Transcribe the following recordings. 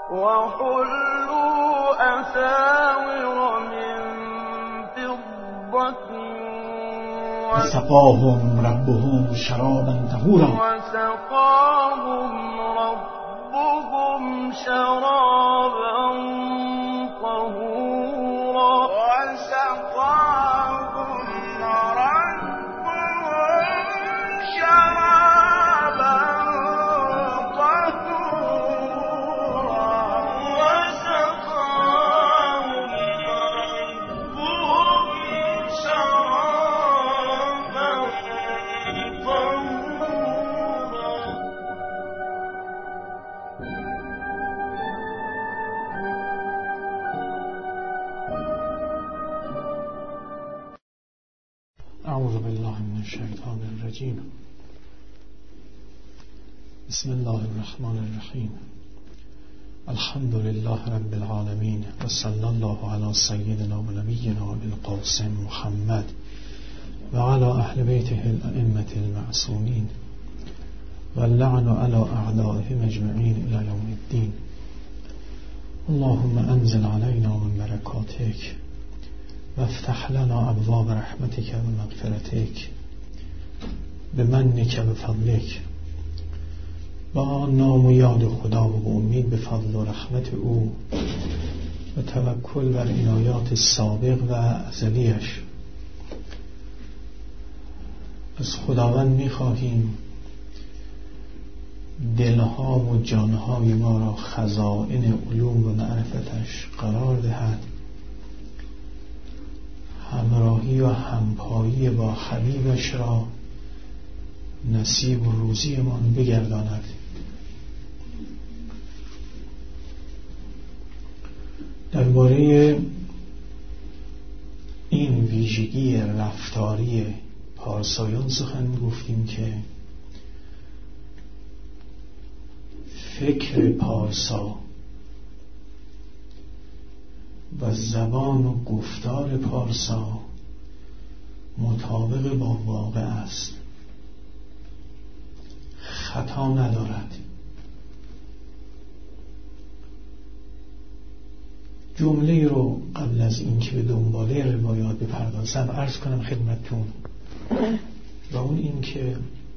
وحلوا أساور من فضة وسقاهم ربهم شرابا طهورا وسقاهم ربهم شرابا طهورا وسقاهم ربهم شرابا طهورا وسقاهم ربهم شرابا طهورا. اعوذ بالله من الشیطان الرجیم. بسم الله الرحمن الرحیم. الحمد لله رب العالمین و صلی الله علی سیدنا و نبینا القاسم محمد و علی اهل بیته الائمه المعصومین و اللعن علی اعدائهم اجمعین الی یوم الدین. اللهم انزل علینا من برکاتک و افتح لنا ابواب رحمتک و مغفرتک بمنک و فضلک. با نام و یاد خدا و امید به فضل و رحمت او و توکل بر عنایات سابق و ازلیش از خداوند می‌خواهیم دلها و جانهای ما را خزائن علوم و معرفتش قرار دهد، همراهی و همپایی با حبیبش را نصیب و روزیمان بگرداند. درباره این ویژگی رفتاری پارسایان سخن گفتیم که فکر پارسا و زبان و گفتار پارسا مطابق با واقع است، خطا ندارد. جمله رو قبل از اینکه به دنباله روایات بپردازم عرض کنم خدمتتون، و اون این که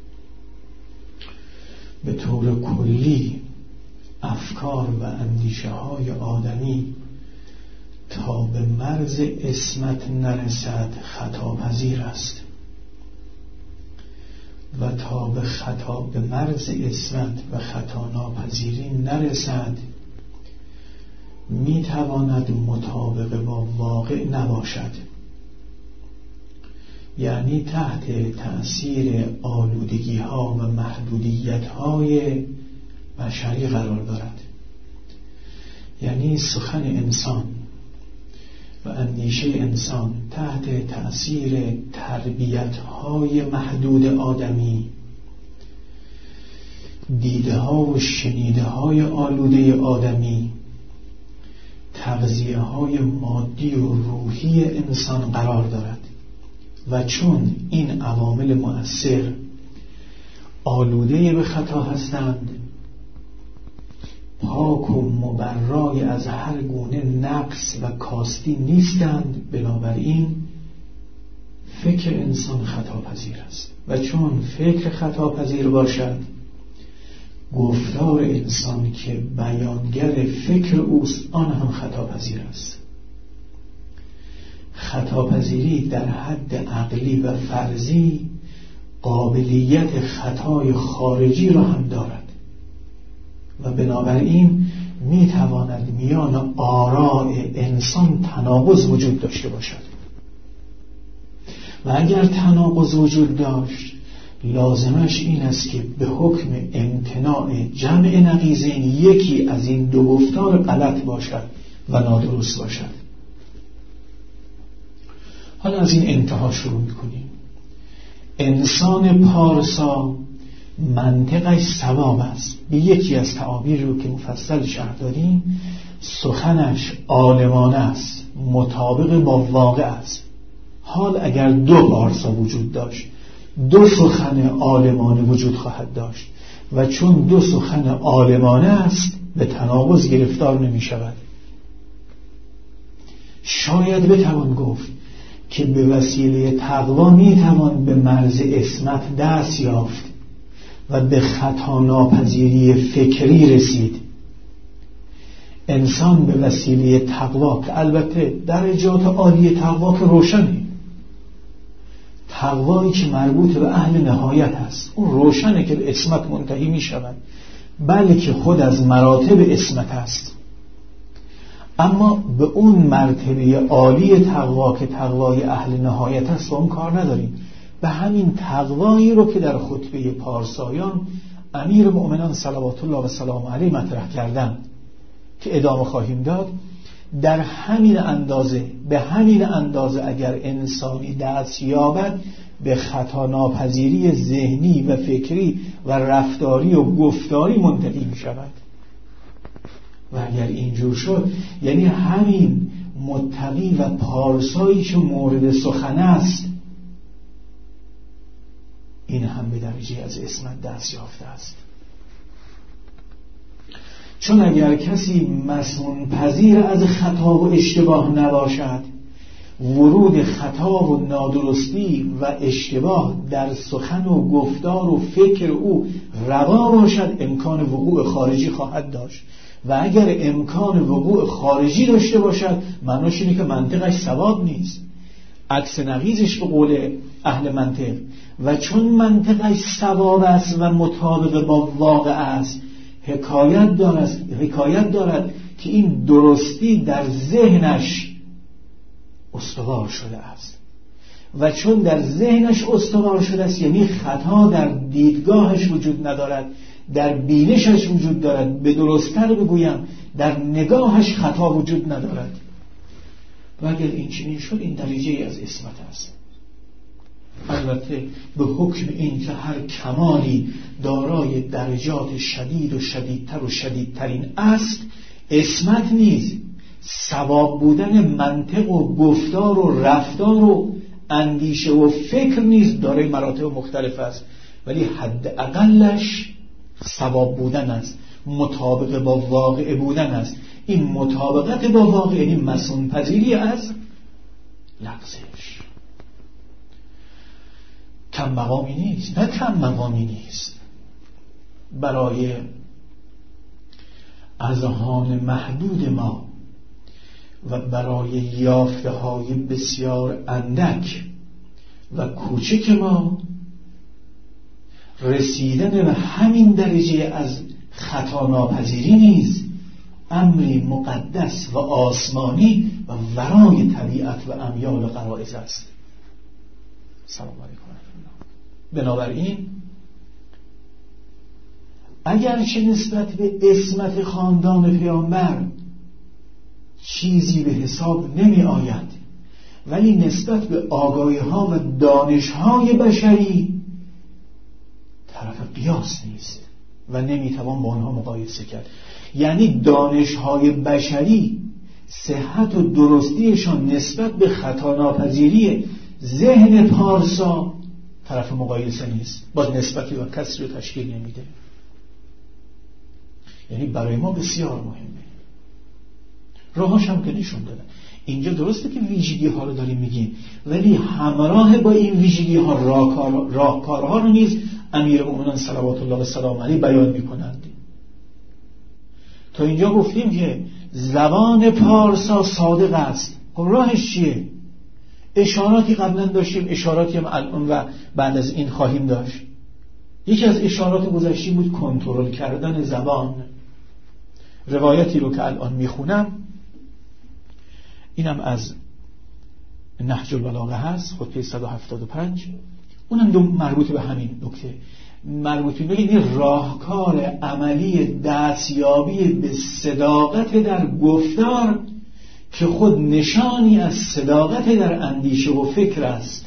به طور کلی افکار و اندیشه های آدمی تا به مرز عصمت نرسد خطا پذیر است و تا به مرز عصمت و خطا ناپذیری نرسد میتواند مطابق با واقع نباشد، یعنی تحت تأثیر آلودگی ها و محدودیت های بشری قرار دارد. یعنی سخن انسان و اندیشه انسان تحت تأثیر تربیت های محدود آدمی، دیده ها و شنیده های آلوده آدمی، تغذیه های مادی و روحی انسان قرار دارد و چون این عوامل مؤثر آلوده به خطا هستند، پاک و مبرای از هر گونه نقص و کاستی نیستند، بنابراین فکر انسان خطا پذیر است و چون فکر خطا پذیر باشد، گفتار انسان که بیانگر فکر اوست آن هم خطا پذیر است. خطا پذیری در حد عقلی و فرضی قابلیت خطای خارجی را هم دارد و بنابراین میتواند میان آراء انسان تناقض وجود داشته باشد و اگر تناقض وجود داشت لازمش این است که به حکم امتناع جمع نقیضین یکی از این دو گفتار غلط باشد و نادرست باشد. حالا از این انتها شروع میکنیم. انسان پارسا منطقش صواب است، به یکی از تعابیر رو که مفصل شرح دادیم، سخنش عالمانه است، مطابق با واقع است. حال اگر دو پارسا وجود داشت، دو سخن عالمانه وجود خواهد داشت و چون دو سخن عالمانه است به تناقض گرفتار نمی شود. شاید بتوان گفت که به وسیله تقوا می توان به مرز عصمت دست یافت و به خطا ناپذیری فکری رسید. انسان به وسیله تقوا، که البته درجات عالی تقوا که روشنه، تقوایی که مربوط به اهل نهایت است، اون روشنه که به عصمت منتهی می شود، بلکه خود از مراتب عصمت است. اما به اون مرتبه عالی تقوا که تقوای اهل نهایت است با اون کار نداریم. به همین تقوایی رو که در خطبه پارسایان امیر مؤمنان صلوات الله و سلام علیه مطرح کردن که ادامه خواهیم داد، در همین اندازه، به همین اندازه اگر انسانی دست یابد به خطا ناپذیری ذهنی و فکری و رفتاری و گفتاری منتهی می شود. و اگر اینجور شد، یعنی همین متقی و پارسایی که مورد سخن است، این هم به درجه از عصمت دست یافته است. چون اگر کسی مسئول پذیر از خطا و اشتباه نباشد، ورود خطا و نادرستی و اشتباه در سخن و گفتار و فکر او روا باشد، امکان وقوع خارجی خواهد داشت. و اگر امکان وقوع خارجی داشته باشد، معناش اینه که منطقش صواب نیست، عکس نقیضش به قول اهل منطق. و چون منطقش صواب است و مطابق با واقع است، حکایت دارد که این درستی در ذهنش استوار شده است. و چون در ذهنش استوار شده است، یعنی خطا در دیدگاهش وجود ندارد، در بینشش وجود دارد. به درست‌تر بگویم در نگاهش خطا وجود ندارد. و اگر این چنین شد، این درجه از عصمت است. البته به حکم این که هر کمالی دارای درجات شدید و شدیدتر و شدیدترین است، عصمت نیز صواب بودن منطق و گفتار و رفتار و اندیشه و فکر نیز دارای مراتب مختلف است، ولی حد اقلش صواب بودن است، مطابق با واقع بودن است. این مطابقت با واقع یعنی مسئول پذیری از لغزش. کم مقامی نیست، نه کم مقامی نیست برای اذهان محدود ما و برای یافته های بسیار اندک و کوچک ما رسیدن به همین درجه از خطا ناپذیری نیست، امری مقدس و آسمانی و ورای طبیعت و امیال غرایز است. سلام علیکم. بنابراین اگرچه نسبت به عصمت خاندان پیامبر چیزی به حساب نمی آید، ولی نسبت به آگاهی ها و دانش های بشری طرف قیاس نیست و نمی توان با آنها مقایسه کرد. یعنی دانش های بشری صحت و درستیشان نسبت به خطا ناپذیری ذهن پارسا طرف مقایسه نیست، باز نسبتی و کسری رو تشکیل نمیده. یعنی برای ما بسیار مهمه. راهاش هم که نشون دادن. اینجا درسته که ویژگی ها رو داریم میگیم، ولی همراه با این ویژگی ها راهکارها رو نیز امیر مؤمنان صلوات الله و سلام علیه بیان میکنند. تا اینجا گفتیم که زبان پارسا صادق است. خب راهش چیه؟ اشاراتی قبلا داشتیم، اشاراتی هم الان و بعد از این خواهیم داشت. یکی از اشارات گذشته بود کنترل کردن زبان. روایتی رو که الان میخونم اینم از نهج البلاغه هست، خطبه 175، اونم مربوط به همین نکته، مربوط به این راهکار عملی دستیابی به صداقت در گفتار که خود نشانی از صداقت در اندیشه و فکر است.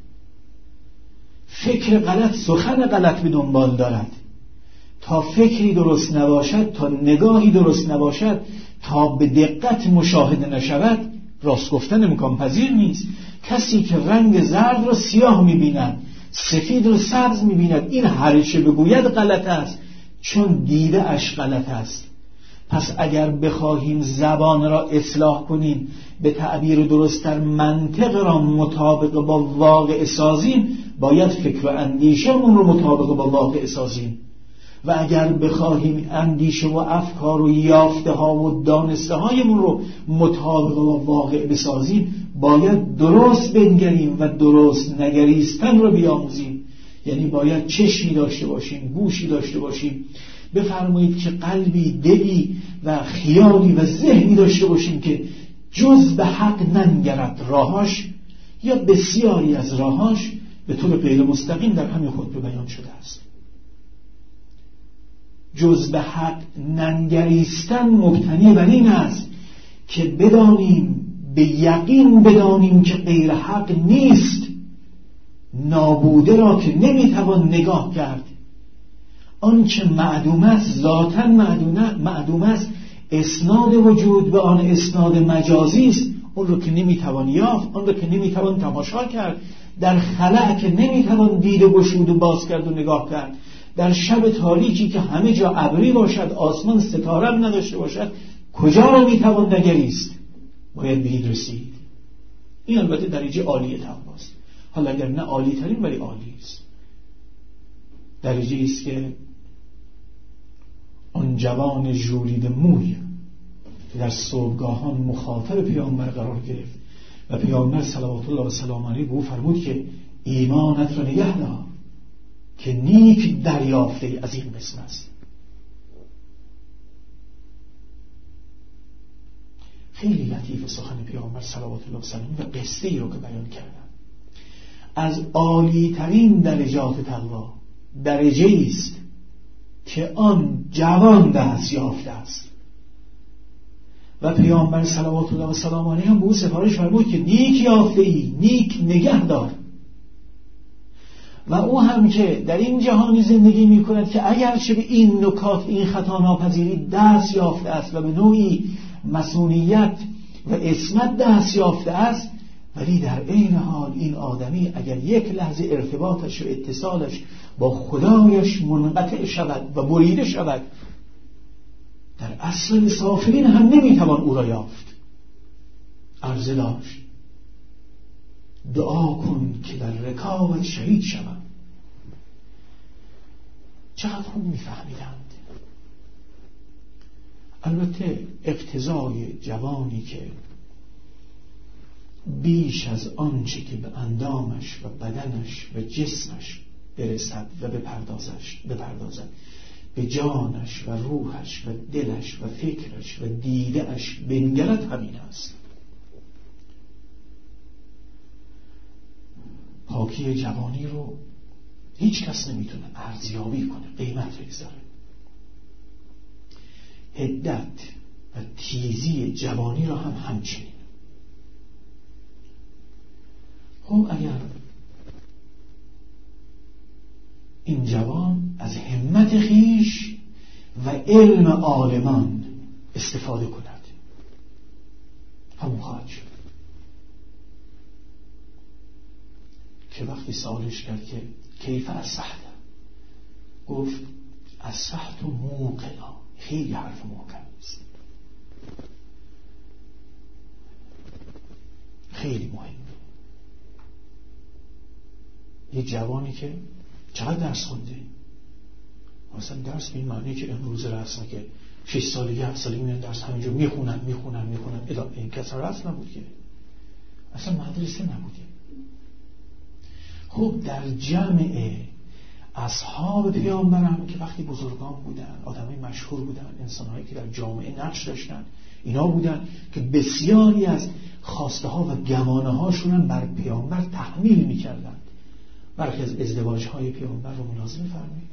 فکر غلط سخن غلط به دنبال دارد. تا فکری درست نباشد، تا نگاهی درست نباشد، تا به دقت مشاهده نشود، راست گفتن امکان پذیر نیست. کسی که رنگ زرد را سیاه می‌بیند، سفید را سبز می‌بیند، این هر چه بگوید غلط است، چون دیده اش غلط است. پس اگر بخواهیم زبان را اصلاح کنیم، به تعبیر درست‌تر منطق را مطابق با واقع سازیم، باید فکر و اندیشمون رو مطابق با واقع سازیم. و اگر بخواهیم اندیشه و افکار و یافته ها و دانسته هایمون رو مطابق با واقع بسازیم، باید درست بنگریم و درست نگریستن رو بیاموزیم. یعنی باید چشمی داشته باشیم، گوشی داشته باشیم، بفرمایید که قلبی، دلی و خیالی و ذهنی داشته باشیم که جز به حق ننگرد راهاش، یا بسیاری از راهاش به طور غیر مستقیم در همین خطبه بیان شده است. جز به حق ننگریستن مبتنی بر این است که بدانیم، به یقین بدانیم که غیر حق نیست، نابوده را که نمیتوان نگاه کرد، آنچه معدوم است ذاتاً معدوم است، اسناد وجود به آن اسناد مجازی است، اون رو که نمیتوان یافت، اون رو که نمیتوان تماشا کرد، در خلأ که نمیتوان دید و گشود و باز کرد و نگاه کرد، در شب تاریکی که همه جا ابری باشد، آسمان ستاره نداشته باشد، کجا را میتوان نگریست؟ باید به این رسید. این البته درجه عالی تقواست. حالا اگر نه عالی ترین ولی عالی است، درجه است که آن جوان ژولیده موی که در صبحگاهان مخاطب پیامبر قرار گرفت و پیامبر صلوات الله و سلام علیه به او فرمود که ایمانت را نگه دار که نیک دریافته از این قسم است. خیلی لطیف سخن پیامبر صلوات الله و سلام و قصه ای رو که بیان کردن. از عالی ترین درجات تقوا درجه است که آن جوان دست یافته است و پیامبر صلوات الله و سلام علیه هم به او سفارش فرمود که نیک یافته ای، نیک نگه دار. و او هم که در این جهانی زندگی می کند که اگرچه به این نکات، این خطا ناپذیری دست یافته است و به نوعی مسئولیت و عصمت دست یافته است، ولی در عین حال این آدمی اگر یک لحظه ارتباطش و اتصالش با خدایش منقطع شود و بریده شود، در اصل سافلین هم نمیتوان او را یافت. عرضه داشت دعا کن که در رکابت شهید شوم. چقدر خوب میفهمیدند. البته اقتضای جوانی که بیش از آنچه که به اندامش و بدنش و جسمش برسد و بپردازد به جانش و روحش و دلش و فکرش و دیدهش بنگرد، همین است. پاکی جوانی رو هیچ کس نمیتونه ارزیابی کنه، قیمت بگذاره. حدت و تیزی جوانی رو هم همچنین. خب اگر این جوان از همت خیش و علم عالمان استفاده کند، همون خواهد شد که وقتی سوالش کرد که کیف اصحت، گفت اصحت موقنا. خیلی حرف محکم است، خیلی مهمه. یه جوانی که چقدر درس خونده، مثلا درس به این معنی که امروز رسمه که 6 سالگی 7 سالگی میان درس همینجا میخونن این کسا رسم نبود که اصلا مدرسه نبوده. خب در جمع اصحاب پیامبر هم که وقتی بزرگان بودن، آدمای مشهور بودن، انسانهایی که در جامعه نقش داشتن، اینا بودن که بسیاری از خواسته ها و گمانه هاشون بر پیامبر تحمیل میکردن. برخی از ازدواج های پیامبر رو ملاحظه فرمایید.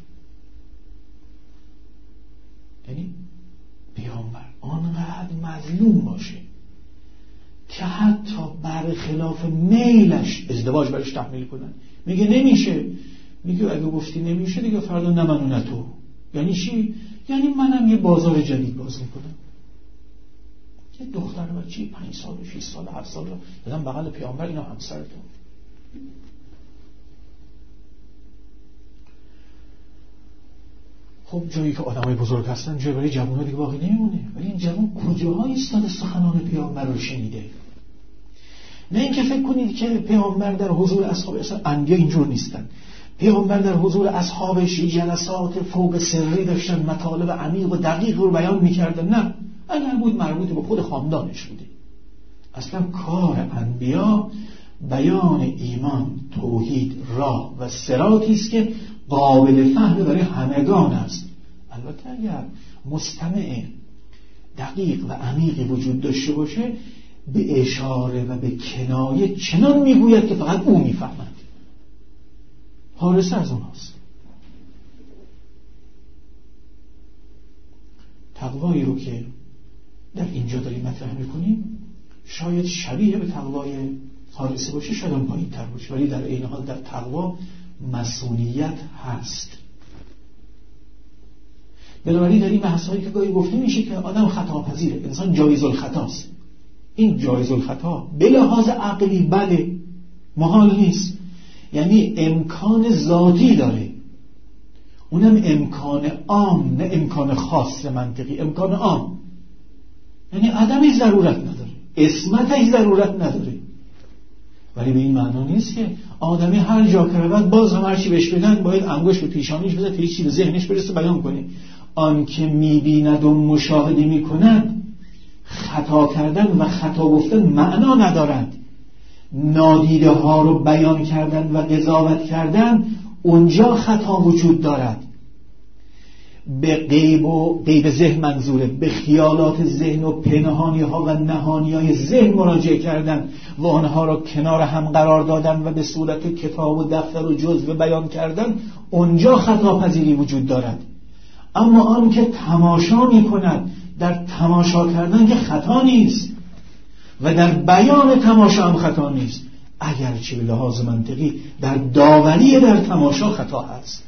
یعنی پیامبر آنقدر مظلوم باشه که حتی برخلاف میلش ازدواج برش تحمیل کنن. میگه نمیشه، میگه اگه گفتی نمیشه دیگه فردا نه منو نه تو. یعنی چی؟ یعنی منم یه بازار جدید باز میکنم. یه دختر بچه 5 سال 6 سال 7 سال دادم بغل پیامبر، اینا همسرتون. خب جایی که آدمای بزرگ هستن جایی برای جوان‌ها دیگه باقی نمیمونه. ولی این جوان کجاها ایستاده سخنان پیامبر رو شنیده؟ نه اینکه فکر کنید که پیامبر در حضور اصحاب، اصلا انبیا اینجور نیستن. پیامبر در حضور اصحابش جلسات فوق سری داشتن، مطالب عمیق و دقیق رو بیان میکردن. نه، اگر بود مربوط به خود خاندانش بوده. اصلا کار انبیا بیان ایمان، توحید، راه و صراطی است که قابل فهم برای همگان است. البته اگر مستمع دقیق و عمیقی وجود داشته باشه، به اشاره و به کنایه چنان میگوید که فقط او میفهمد. حارس از اوناست. تقوایی رو که در اینجا داریم مطرح میکنیم شاید شبیه به تقوای حارسه باشه، شاید هم پایین تر باشه، ولی در این حال در تقوا مسئولیت هست. بنابراین در این بحث‌هایی که گاهی گفته میشه که آدم خطا پذیره، انسان جایز الخطاست. این جایز الخطا به لحاظ عقلی بله، محال نیست، یعنی امکان ذاتی داره، اونم امکان عام، نه امکان خاص منطقی، امکان عام، یعنی عدم ضرورت نداره، عصمت ضرورت نداره. ولی به این معنا نیست که آدمی هر جا که رود باز هم هرچی بهش بدن باید انگشت به پیشانیش بزنه تا هیچی به ذهنش برسه بیان کنه. آن که می‌بیند و مشاهده می‌کند خطا کردن و خطا گفتن معنا ندارد. نادیده ها رو بیان کردن و قضاوت کردن اونجا خطا وجود دارد. به غیب ذهن منظوره، به خیالات ذهن و پنهانی ها و نهانی های ذهن مراجعه کردن و آنها را کنار هم قرار دادن و به صورت کتاب و دفتر و جزوه بیان کردن، اونجا خطا پذیری وجود دارد. اما آن که تماشا می کند، در تماشا کردن که خطا نیست و در بیان تماشا هم خطا نیست، اگرچه به لحاظ منطقی در داوری در تماشا خطا هست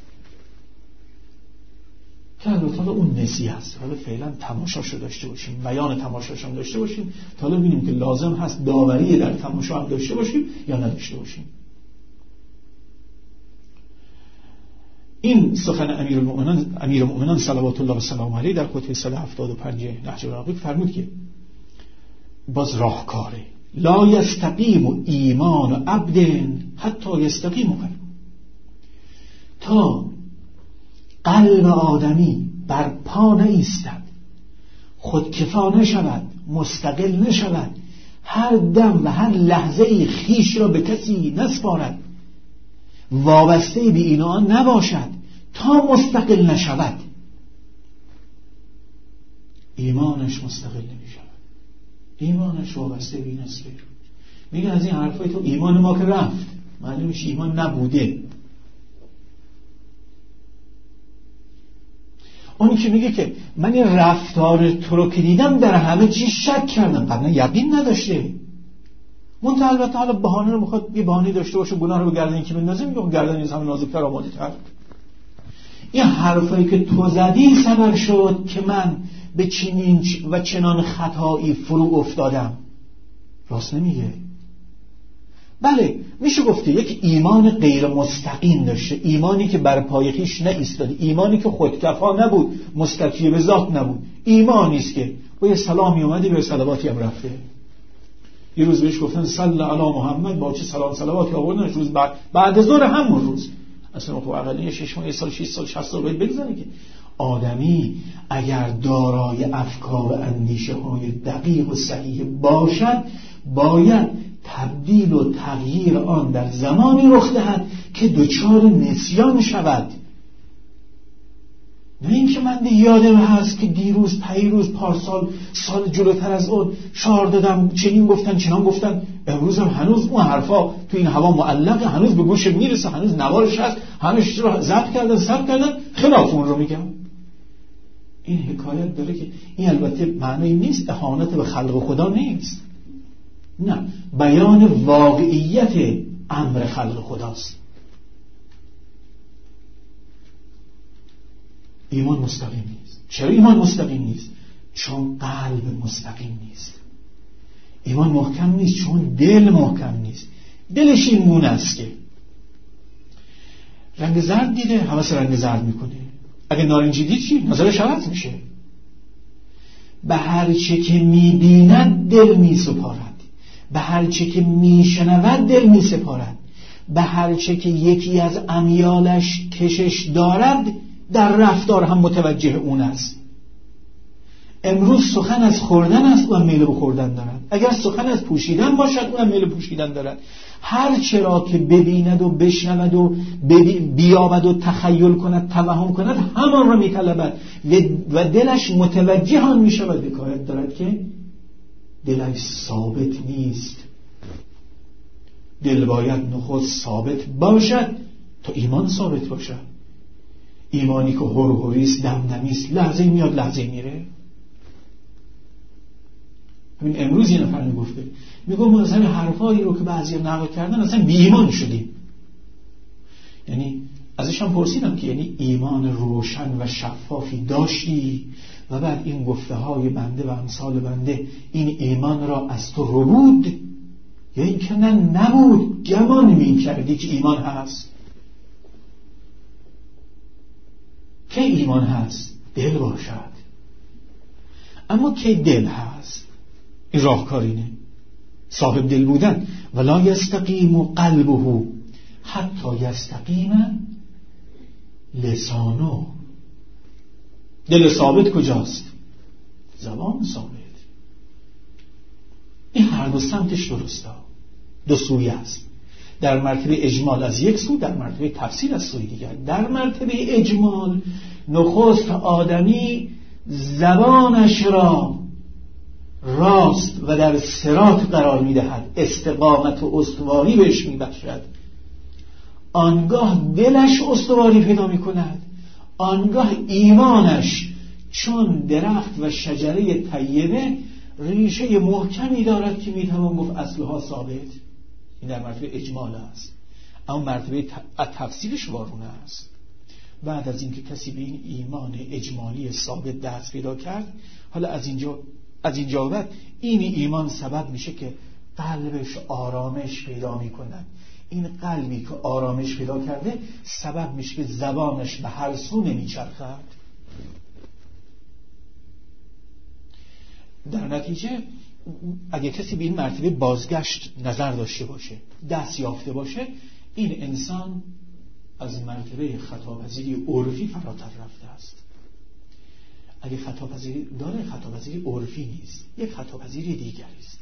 که البته اون نسی هست. حالا فعلا تماشاشو داشته باشیم، بیان تماشاش هم داشته باشیم، تا حالا ببینیم که لازم هست داوری در تماشا هم داشته باشیم یا نداشته باشیم. این سخن امیرالمؤمنان صلوات الله و سلام علیه در خطبه 175 نهج البلاغه فرمود که باز راهکاره: لا یستقیم ایمان عبد حتی یستقیم قلب. تا قلب آدمی بر پا نایستد، خودکفا نشود، مستقل نشود، هر دم و هر لحظه خیش را به کسی نسپارد، وابسته به این آن نباشد، تا مستقل نشود ایمانش مستقل نمیشود، ایمانش وابسته به این است. میگه از این حرفای تو ایمان ما که رفت، معلومش ایمان نبوده. اونی که میگه که من این رفتار تو رو که دیدم در همه چیز شک کردم، قبلا یقین نداشته. منتها البته حالا بهانه رو میخواد یه بهانه داشته باشه گناه رو به گردن این که بندازه، میگه گردن این همه نازک‌تر آماده‌تر. این حرفایی که تو زدی سبب شد که من به چنین و چنان خطایی فرو افتادم. راست نمیگه. بله میشه گفته یک ایمان غیر مستقیم داشته، ایمانی که بر پای خویش نایستاده، ایمانی که خودکفا نبود، مستکی به ذات نبود، ایمانی است که با یه سلامی اومده به صلواتی هم رفته. یه روز بهش گفتن صلی علی محمد، با چه سلام صلواتی آوردن، روز بعد ظهر همون روز اصلا خب اقلیه 6 ماه، 1 سال، 6 سال، 60 سال باید بگذره که آدمی اگر دارای افکار و اندیشه های دقیق و صحیح باشد، باید تبدیل و تغییر آن در زمانی رخ دهد که دچار نسیان شود. نه اینکه من یادم هست که دیروز، پیروز، پارسال، سال جلوتر از اون شعار دادم، چنین گفتن، چنان گفتن، امروز هم هنوز اون حرفا تو این هوا معلقه، هنوز به گوش میرسه، هنوز نوارش هست، همش رو ضبط کردن، ثبت کردن، خلاف اون رو میگم. این حکایت داره که این البته معنی نیست اهانت به خلق خدا نیست، نه، بیان واقعیت امر خلق خداست. ایمان مستقیم نیست. چرا ایمان مستقیم نیست؟ چون قلب مستقیم نیست. ایمان محکم نیست چون دل محکم نیست. دلش این گونه است که رنگ زرد دیده، حواس رنگ زرد میکنه. اگه نارنجی دید چی؟ نظرش عوض میشه. به هر چه که میبیند دل میسپارد، به هر چه که میشنود دل میسپارد، به هر چه که یکی از امیالش کشش دارد در رفتار هم متوجه اون است. امروز سخن از خوردن است، اون میل به خوردن دارد. اگر سخن از پوشیدن باشد، اون میل به پوشیدن دارد. هر چرا که ببیند و بشنود و بیابد و تخیل کند، توهم کند، همان را میطلبد و دلش متوجه آن میشود. حکایت دارد که دلش ثابت نیست. دل باید نخست ثابت باشد تا ایمان ثابت باشد. ایمانی که هرهوریست، دمدمیست، لحظه میاد لحظه میره. همین امروز یه نفر میگفته، میگم ما اصلا حرفایی رو که بعضی نقل کردن اصلا بی ایمان شدیم. یعنی ازش هم پرسیدم که یعنی ایمان روشن و شفافی داشتی و بعد این گفته های بنده و امثال بنده این ایمان را از تو رو بود، یا این که نه نبود، گمان میکردی که ایمان هست. که ایمان هست دل باشد، اما که دل هست این راهکارینه، صاحب دل بودن. ولا یستقیم قلبه حتی یستقیم لسانه. دل ثابت کجاست؟ زبان ثابت. این هر دو سمتش درسته، دو سوی است. در مرتبه اجمال از یک سو، در مرتبه تفصیل از سوی دیگر. در مرتبه اجمال نخست آدمی زبانش را راست و در صراط قرار میدهد، استقامت و استواری بهش میبخشد. آنگاه دلش استواری پیدا میکند، آنگاه ایمانش چون درخت و شجره طیبه ریشه محکمی دارد که میتوان گفت اصلها ثابت. این در مرتبه اجمال است. اما مرتبه تفصیلش وارونه است. بعد از اینکه کسی به این ایمان اجمالی ثابت دست پیدا کرد، حالا از اینجا بعد این ایمان سبب میشه که قلبش آرامش پیدا میکند. این قلبی که آرامش پیدا کرده سبب میشه که زبانش به هر سو نمیچرخد. در نتیجه اگه کسی به این مرتبه بازگشت نظر داشته باشه، دست یافته باشه، این انسان از مرتبه خطاپذیری عرفی فراتر رفته است. اگه خطاپذیری داره، خطاپذیری عرفی نیست، یک خطاپذیری دیگری است.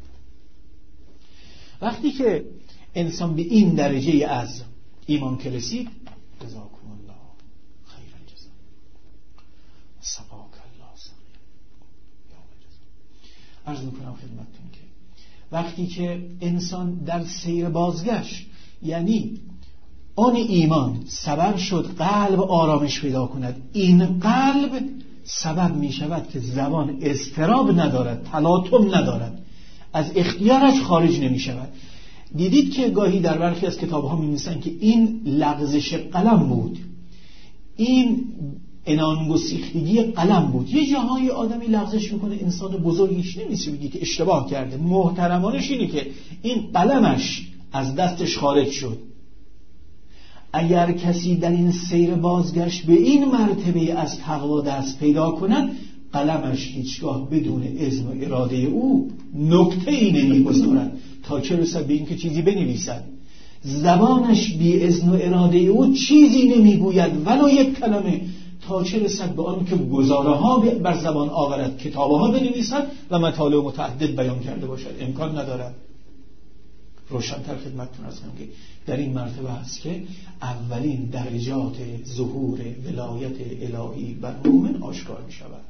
وقتی که انسان به این درجه از ایمان که رسید، جزاکم الله خیرا جزا سباک الله سبیل یا جزا. عرض میکنم خدمتتون که وقتی که انسان در سیر بازگشت، یعنی آن ایمان سبب شد قلب آرامش پیدا کند، این قلب سبب می شود که زبان اضطراب ندارد، تلاطم ندارد، از اختیارش خارج نمی شود. دیدید که گاهی در برخی از کتاب ها می نویسند که این لغزش قلم بود، این انانگسیختگی قلم بود. یه جاهای آدمی لغزش میکنه، انسان بزرگیش نمیشه بگی که اشتباه کرده، محترمانش اینه که این قلمش از دستش خارج شد. اگر کسی در این سیر بازگشت به این مرتبه از تقوا دست پیدا کند، قلمش هیچگاه بدون اذن و اراده او نکته‌ای نمی‌گذارد تا چه رسد به این که چیزی بنویسد. زبانش بی اذن و اراده او چیزی نمیگوید ولو یک کلمه، تا چه رسد به آن که گزاره‌ها بر زبان آورد، کتاب‌ها بنویسد و مطالب متعدد بیان کرده باشد. امکان ندارد. روشن‌تر خدمتتون عرض کنم که در این مرتبه است که اولین درجات ظهور ولایت الهی بر مؤمن آشکار می شود.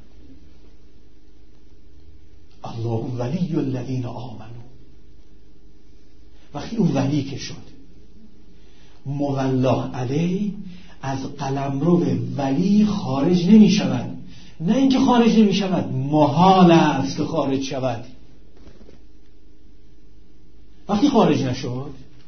الله ولی الذین آمنوا. وقتی اون ولی که شد، مولا علی از قلمرو ولی خارج نمی شود. نه اینکه خارج نمی شود، محال است که خارج شود. وقتی خارج نشد،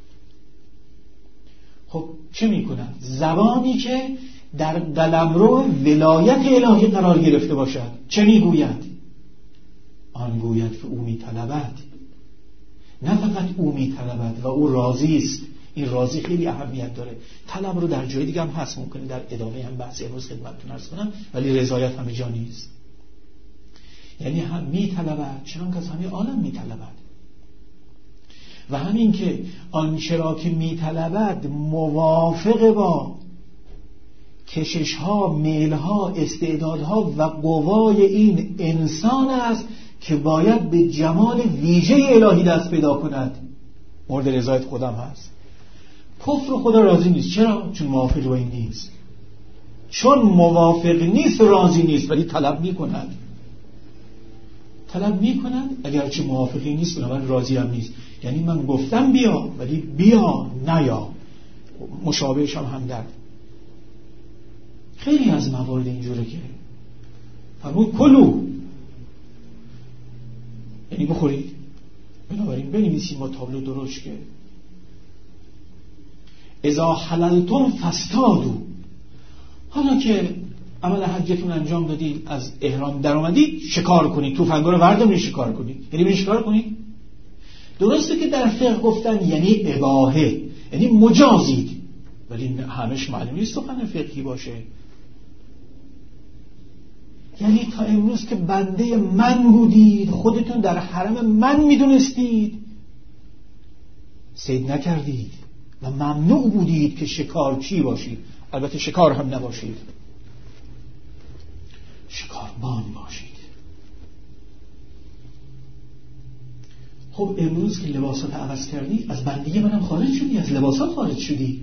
خب چه میکنن؟ زبانی که در قلمرو ولایت الهی قرار گرفته باشد چه میگوید؟ آن گوید که او میطلبد. نه فقط او میطلبد و او راضی است، این راضی خیلی اهمیت داره. طلب رو در جای دیگه هم هست، ممکنه در ادامه هم بحث امروز خدمتتون عرض کنم، ولی رضایت همه جا نیست. یعنی هم میطلبد چنان که از همه عالم میطلبد، و همین که آنچه را که میطلبد موافق با کشش‌ها، میل‌ها، استعدادها و قوای این انسان است که باید به جمال ویژه الهی دست پیدا کند. مورد رضایت خودم هست. کفر خدا راضی نیست. چرا؟ چون موافق با این نیست. چون موافق نیست راضی نیست، ولی طلب می‌کند. طلب می‌کند اگرچه موافقی نیست، بنابراین راضی هم نیست. یعنی من گفتم بیا، ولی بیا نیا. مشابهش هم همدرد. خیلی از موارد اینجوره که فرمود کلو، یعنی بخورید. بنابراین بنویسیم با تابلو درشت که اذا حللتم فاصطادوا. حالا که عمل حجتون انجام دادید، از احرام در اومدید، شکار کنید. تفنگا رو وردارید شکار کنید. یعنی برید شکار کنید. درسته که در فقه گفتن یعنی اباحه، یعنی مجازید، ولی همش معلوم نیست سخن فقهی باشه. یعنی تا امروز که بنده من بودید، خودتون در حرم من میدونستید، صید نکردید و ممنوع بودید که شکارچی باشید. البته شکار هم نباشید، شکاربان باشید. خب امروز که لباسات عوض کردی، از بندگی منم خارج شدی، از لباسات خارج شدی.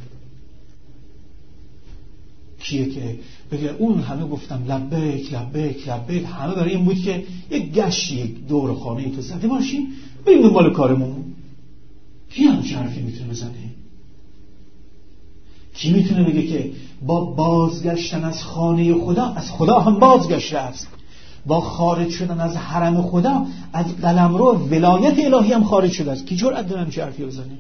کیه که بگه اون همه گفتم لبیک لبیک لبیک، همه برای این بود که یک گشت یک دور خانه تو زده باشیم، بریم دنبال کارمون. کی هم حرفی میتونه بزنه؟ کی میتونه بگه که با بازگشتن از خانه خدا، از خدا هم بازگشته است، با خارج شدن از حرم خدا، از قلمرو ولایت الهی هم خارج شده است؟ کی جرأت داره همچین حرفی بزنه؟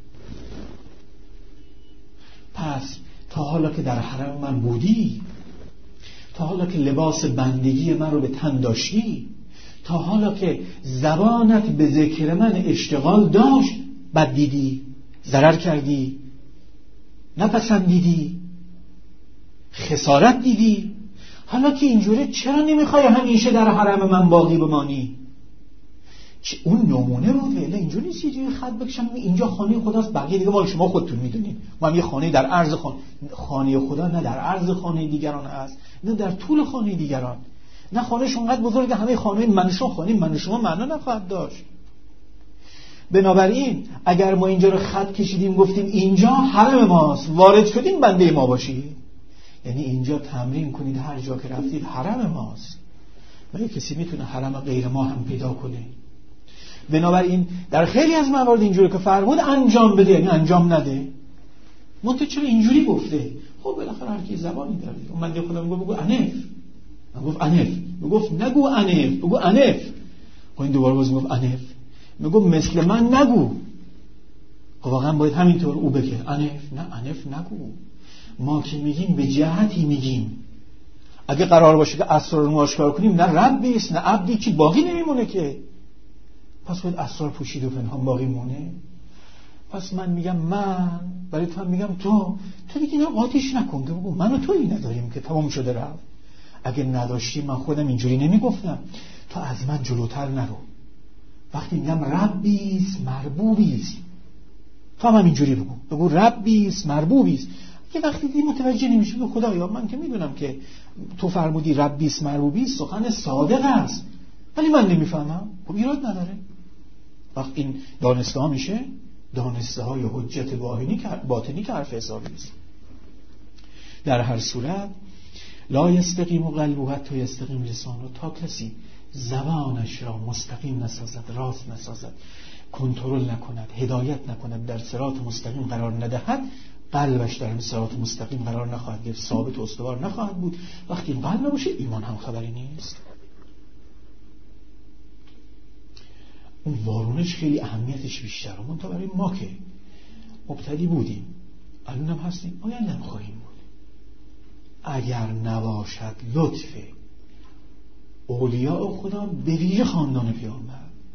پس تا حالا که در حرم من بودی، تا حالا که لباس بندگی من رو به تن داشتی، تا حالا که زبانت به ذکر من اشتغال داشت، بد دیدی، ضرر کردی، نپسندیدی، خسارت دیدی، حالا که اینجوره چرا نمیخوای همیشه در حرم من باقی بمانی؟ اون نمونه بود، ولی اینجوری نیست یه جوری خط بکشم اینجا خانه خداست، بقیه دیگه مال شما خودتون میدونید. ما هم یه خانه در عرض خانه خدا، نه در عرض خانه دیگران است، نه در طول خانه دیگران. نه خانهش اونقدر بزرگه همه خانه من شما، خانه من شما معنا نخواهد داشت. بنابراین اگر ما اینجا رو خط کشیدیم گفتیم اینجا حرم ماست، وارد شدیم بنده ما باشید، یعنی اینجا تمرین کنید هر جا که رفتید حرم ماست. ولی کسی میتونه حرم غیر ما هم پیدا کنه. بنابراین در خیلی از موارد اینجوری که فرمود انجام بده، یعنی انجام نده. منتها چرا اینجوری گفته؟ خب بالاخره هر کی زبانی داره. اون بنده خدا میگه بگو انف، من گفت انف، میگفت نگو انف، بگو انف. خب این دوباره باز میگفت انف، میگفت مثل من نگو. خب واقعا باید همینطور او بگه انف، نه انف نگو. ما که میگیم به جهتی میگیم. اگه قرار باشه که اسرار رو آشکار کنیم، نه ربی است نه عبدی، که باقی نمیمونه که. پس باید اسرار پوشید و پنهان باقی مونه. پس من میگم من، برای تو هم میگم تو دیگه اینا قاطیش نکن، که بگو من و تویی نداریم که تمام شده رفت. اگه نداشتی من خودم اینجوری نمیگفتم. تو از من جلوتر نرو. وقتی میگم ربی است مربوبی است، تو هم اینجوری بگو ربی است مربوبی است. که وقتی دیگه متوجه نمیشی به خدایا من که میدونم که تو فرمودی ربی است مربوبی است، سخن صادق است، ولی من نمیفهمم. خب ایراد نداره. وقت این دانسته ها میشه دانسته های حجت باطنی که حرف حسابی است. در هر صورت لا یستقیم قلبه حتی یستقیم لسانه، تا کسی زبانش را مستقیم نسازد، راست نسازد، کنترل نکند، هدایت نکند، در صراط مستقیم قرار ندهد، قلبش در صراط مستقیم قرار نخواهد گرفت، ثابت و استوار نخواهد بود. وقتی این قلب نباشه ایمان هم خبری نیست. اون وارونش خیلی اهمیتش بیشتره. منتها برای ما که مبتدی بودیم، الان هم هستیم، آینده هم خواهیم بود. اگر نباشد لطف اولیاء خدا، به ویژه خاندان پیامبر،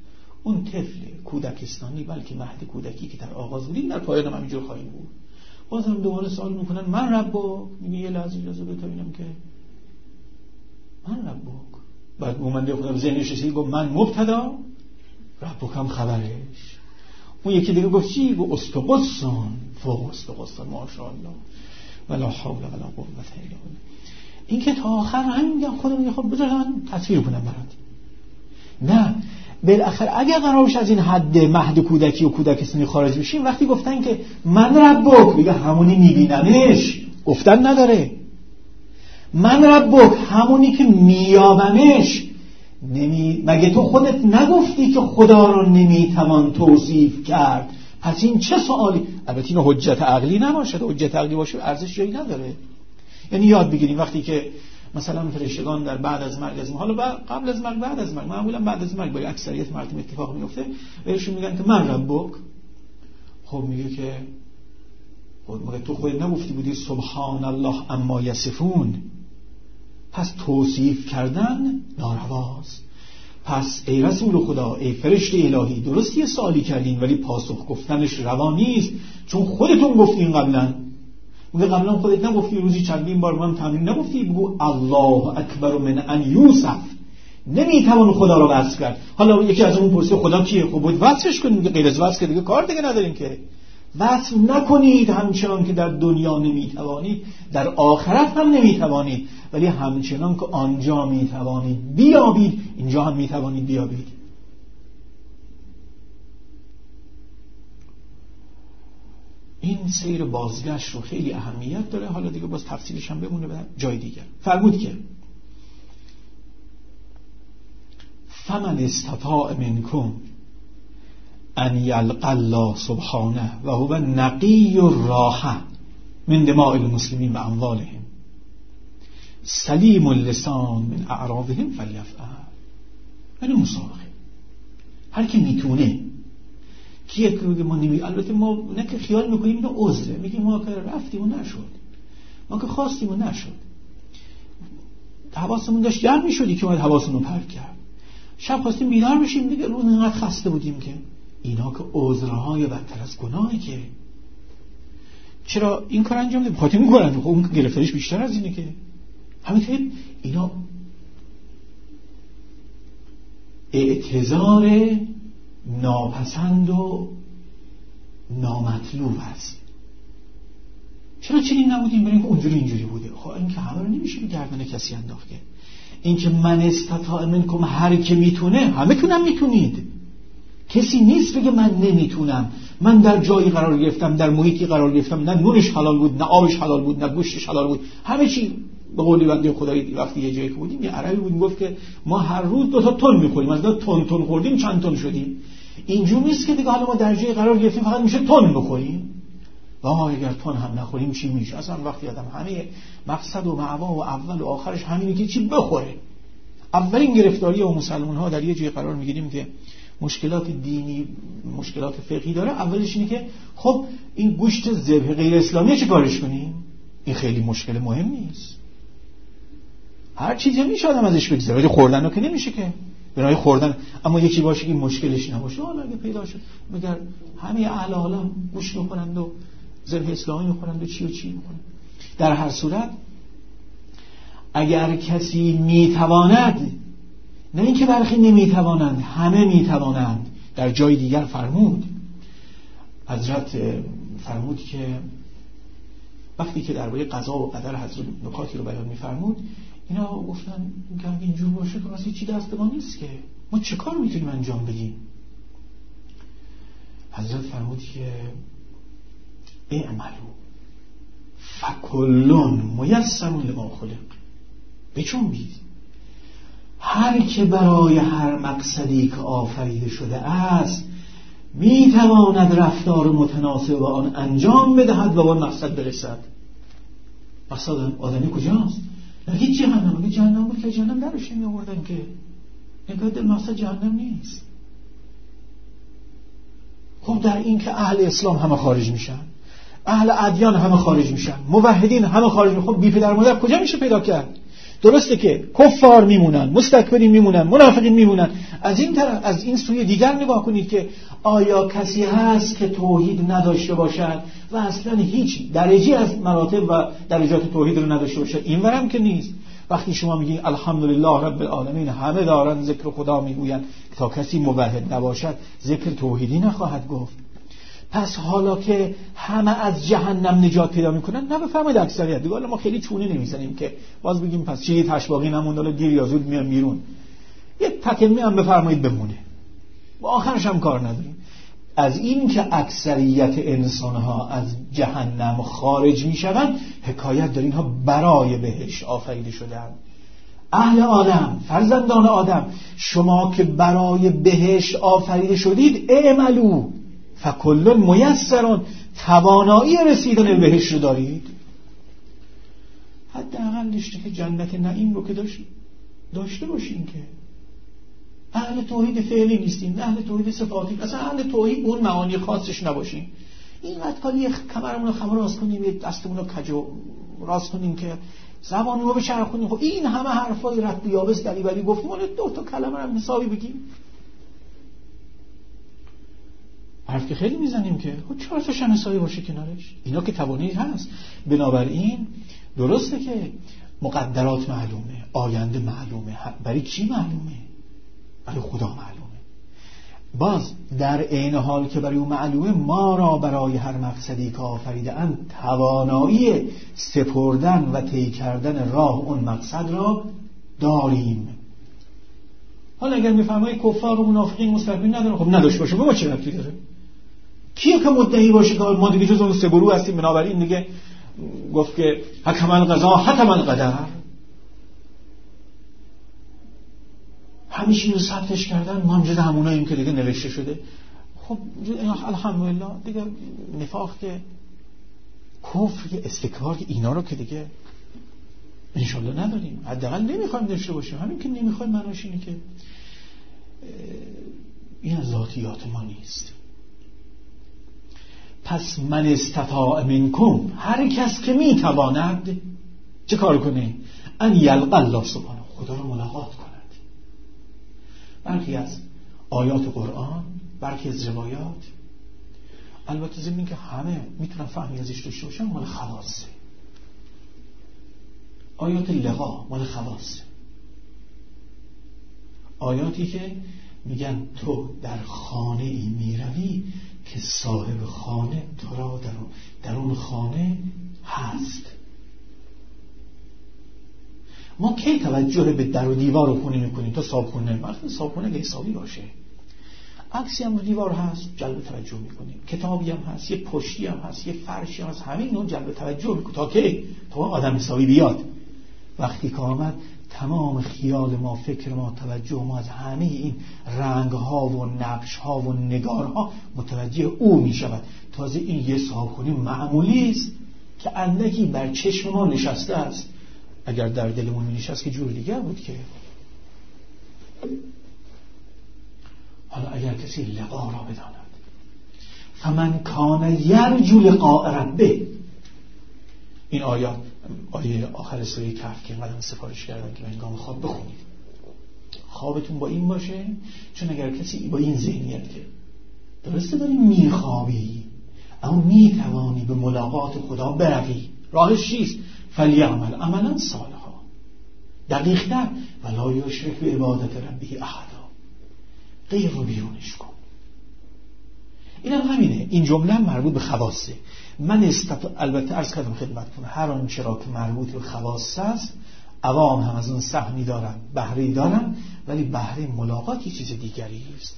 اون طفل کودکستانی بلکه مهد کودکی که در آغاز بودیم در پایان هم همینجور خواهیم بود. بازم دوباره سوال میکنن من ربک، میگه یه لحظه اجازه بده تا ببینم که من ربک. بعد مومنده خدا به ذهنش رسید گفت من مبتدا ربک هم خبرش. اون یکی دیگه گفت چی؟ گفت استقصان فوق استقصان ماشاءالله ولا حول ولا قوة الا بالله. این که تا آخر همین میگم خدا میگه خب بذار من تصویر کنم برات. نه بالاخره اگر قرارش از این حد مهد کودکی و کودکستانی خارج بشیم وقتی گفتن که من ربک بگه همونی میبینمش، گفتن نداره. من ربک همونی که میابمش. مگه تو خودت نگفتی که خدا رو نمیتوان توصیف کرد؟ پس این چه سوالی؟ البته این حجت عقلی نباشه، حجت عقلی باشه ارزش جایی نداره. یعنی یاد بگیریم وقتی که مثلا فرشتگان در بعد از مرگ از حالا قبل از مرگ بعد از مرگ معمولا بعد از مرگ با اکثریت مردم اتفاق میفته بهشون میگن که من ربک. خب میگه که خب تو خودت نگفتی بودی سبحان الله اما یصفون؟ پس توصیف کردن نارواست. پس ای رسول خدا، ای فرشته الهی، درستی سوالی کردین ولی پاسخ گفتنش روا نیست، چون خودتون گفتین قبلا. میگه قبلا خودت نگفتی روزی چندین بار من تمرین نگفتی بگو الله اکبر من ان یوصف؟ نمیتوان خدا رو وصف کرد. حالا یکی از اون پرسه خدا کیه؟ خب بود وصفش کنید. میگه غیر از وصف که دیگه کار دیگه ندارین که. وصف نکنید همچنان که در دنیا نمیتوانید در آخرت هم نمیتوانید، ولی همچنان که آنجا میتوانید بیابید اینجا هم میتوانید بیابید. این سیر بازگشت رو خیلی اهمیت داره. حالا دیگه باز تفصیلش هم بمونه به جای دیگر. فرمود که فمن استطاع منکم ان یلقى الله سبحانه و هو نقی الراحه من دماء المسلمین و اموالهم سلیم اللسان من اعراضهم فلیفعل. یعنی مسابقه هر کی میتونه کیه که ما البته ما نه که خیال میکنیم اینو عذره، میگیم ما که رفتیم و نشد، ما که خواستیم و نشد، حواسمون داشت جمع میشدی که باید حواسمون رو پرت کرد، شب خواستیم بیدار بشیم دیگه روز اینقدر خسته بودیم که اینا که عذرهای بدتر از گناهی که چرا این کار انجام میدیم؟ بخاطر میکنن خب اون گرفتاریش بیشتر از اینه که همینطور اینا اعتذار ناپسند و نامطلوب است. چرا چنین نبودیم؟ بریم که اونجوری اینجوری بوده. خب این که همه رو نمیشه به گردن کسی انداخت که. این که من استطاع منکم هر که میتونه، همه تونم میتونید. کسی نیست بگه من نمیتونم، من در جایی قرار گرفتم، در محیطی قرار گرفتم، نه نونش حلال بود، نه آبش حلال بود، نه گوشتش حلال بود، همه چی به قولی بنده خدایی. وقتی یه جایی که بودیم یه عربی بود گفت که ما هر روز 2 تن میخوریم، از 2 تن خوردیم چند تن شدیم. اینجوری نیست که دیگه حالا ما در جایی قرار گرفتیم فقط میشه تن بخوریم. واه اگر تن هم نخوریم چی میشه؟ اصلا وقتی آدم همه مقصد و معوا و اول و آخرش همینه که چی بخوره. اولین گرفتاری و مسلمان ها در یه جایی قرار میگیریم که مشکلات دینی، مشکلات فقهی داره. اولش اینه که خب این گوشت ذبح غیر اسلامی چه کارش کنیم؟ این خیلی مشکل مهم نیست. هر چیزی میشه آدم ازش بگذره، ولی خوردن رو که نمیشه که. برای خوردن اما یکی باشه که مشکلش نباشه، حالا اگه پیدا شد مگر همه اهل عالم گوشت میخورند و ذبح اسلامی میخورند و چی و چی میخورند. در هر صورت اگر کسی میتواند، نه اینکه برخی نمیتوانند، همه میتوانند. در جای دیگر فرمود، حضرت فرمود که وقتی که درباره قضا و قدر حضرت نکاتی رو بیان میفرمود، اینا گفتن که اگه اینجور باشه که واسه چی دست ما نیست که ما چه کار میتونیم انجام بدیم؟ حضرت فرمود که اعملوا فکلون میسر لما خلق. بچنبید، هر که برای هر مقصدی که آفریده شده است میتواند رفتار متناسب با آن انجام بدهد و با آن مقصد برسد. مقصد آدمی کجاست؟ نگید جهنم. اگه جهنم بود که جهنم درش نمی آوردن که. نگاه مقصد جهنم نیست. خب در این که اهل اسلام همه خارج میشن، اهل ادیان همه خارج میشن، موحدین همه خارج میشن، خب بی پدر مادر کجا میشه پیدا کرد؟ درسته که کفار میمونن، مستکبرین میمونن، منافقین میمونن. از این طرف از این سوی دیگر نگاه کنید که آیا کسی هست که توحید نداشته باشد و اصلا هیچ درجه از مراتب و درجات توحید رو نداشته باشد؟ این ورم که نیست. وقتی شما میگین الحمدلله رب العالمین، همه دارن ذکر خدا میگوین، تا کسی موحد نباشد ذکر توحیدی نخواهد گفت. پس حالا که همه از جهنم نجات پیدا میکنن، نه بفهمید اکثریت دیگه، ما خیلی چونه نمیزنیم که باز بگیم پس چه تشباقی نمونده، حالا دیر یا زود میان بیرون. یه تکلمه هم بفرمایید بمونه، با آخرش هم کار نداریم. از این که اکثریت انسانها از جهنم خارج میشوند حکایت دارین ها برای بهشت آفریده شدن. اهل آدم، فرزندان آدم، شما که برای بهشت آفریده شدید، اعملوا فکل میسر، توانایی رسیدن به بهشت رو دارید. حداقل داشته که جنت نعیم رو که داشته باشین. که اهل توحید فعلی نیستیم، اهل توحید صفاتی، اصلا اهل توحید اون معانی خاصش نباشیم. اینقدر کاری کمرمون رو خم راست کنیم، دستمون رو کجو راست کنیم که زبانمون رو بچرخونیم. خب این همه حرفای رد و یابس دلیوری گفت، مال 2 تا کلمه رو حسابی بگیم. حرف که خیلی میزنیم که خب 4 تا شناسایی باشه کنارش. اینا که توانایی هست. بنابراین درسته که مقدرات معلومه، آینده معلومه. برای کی معلومه؟ برای خدا معلومه. باز در عین حال که برای او معلومه، ما را برای هر مقصدی که آفریده اند توانایی سپردن و طی کردن راه اون مقصد را داریم. حالا اگر میفرمایید کفار و منافقین مستقیم ندارن، خب نداشته باشه، ما چه ربطی داره؟ کیه که مدعی باشه که ما دیگه جز اون 3 گروه هستیم؟ بنابراین دیگه گفت که حکم القضا حکم القدر، همیشه رو ثبتش کردن، ما هم جز هموناییم که دیگه نوشته شده. خب الحمدلله دیگه نفاق که کفر که استکبار که اینا رو که دیگه انشالله نداریم، حداقل نمیخوایم داشته باشیم. همین که نمیخوایم معناش اینه که این از ذاتیات ما نیست. پس من استطاع منکم، هر کس که میتواند چه کار کنه؟ ان یلقى الله سبحانه، خدا رو ملاقات کند. برخی از آیات قرآن، برخی از روایات، البته ضمن که همه میتونن فهمی ازش داشته باشن، مال خواصه. آیات لقا مال خواصه، آیاتی که میگن تو در خانه ای میروی که صاحب خانه تو را در اون خانه هست. ما کی توجه به در و دیوار و خونه میکنیم؟ تا صابخونه، وقتی صابخونه که حسابی باشه، عکسی هم رو دیوار هست جلب توجه میکنیم، کتابی هم هست، یه پشتی هم هست، یه فرشی هم هست، همین رو جلب توجه میکنیم. تا کی؟ تا آدم حسابی بیاد. وقتی که آمد تمام خیال ما، فکر ما، توجه ما از همه این رنگ ها و نقش ها و نگار ها متوجه او می شود. تازه این یه صابخونه معمولی است که اندکی بر چشم ما نشسته است. اگر در دلمون می نشست که جور دیگر بود که. حالا اگر کسی لقا را بداند، فمن کان یرجو لقاء ربه، این آیه آخر سوره کهف که اینقدر سفارش کردن که هنگام خواب بخونید، خوابتون با این باشه. چون اگر کسی با این ذهنیت که درسته داری میخوابی اما میتوانی به ملاقات خدا بروی، راهش چیست؟ فلیعمل عملا صالحا، دقیق‌تر، ولا یشرک به عبادت ربه احدا، غیر رو بیرونش کن. این هم همینه. این جمله مربوط به خواصه. من البته عرض کردم خدمتتون، هر آنچه را که مربوط به خواص است، عوام هم از اون سهمی دارن، بهره‌ای دارن، ولی بهره ملاقات یه چیز دیگری است.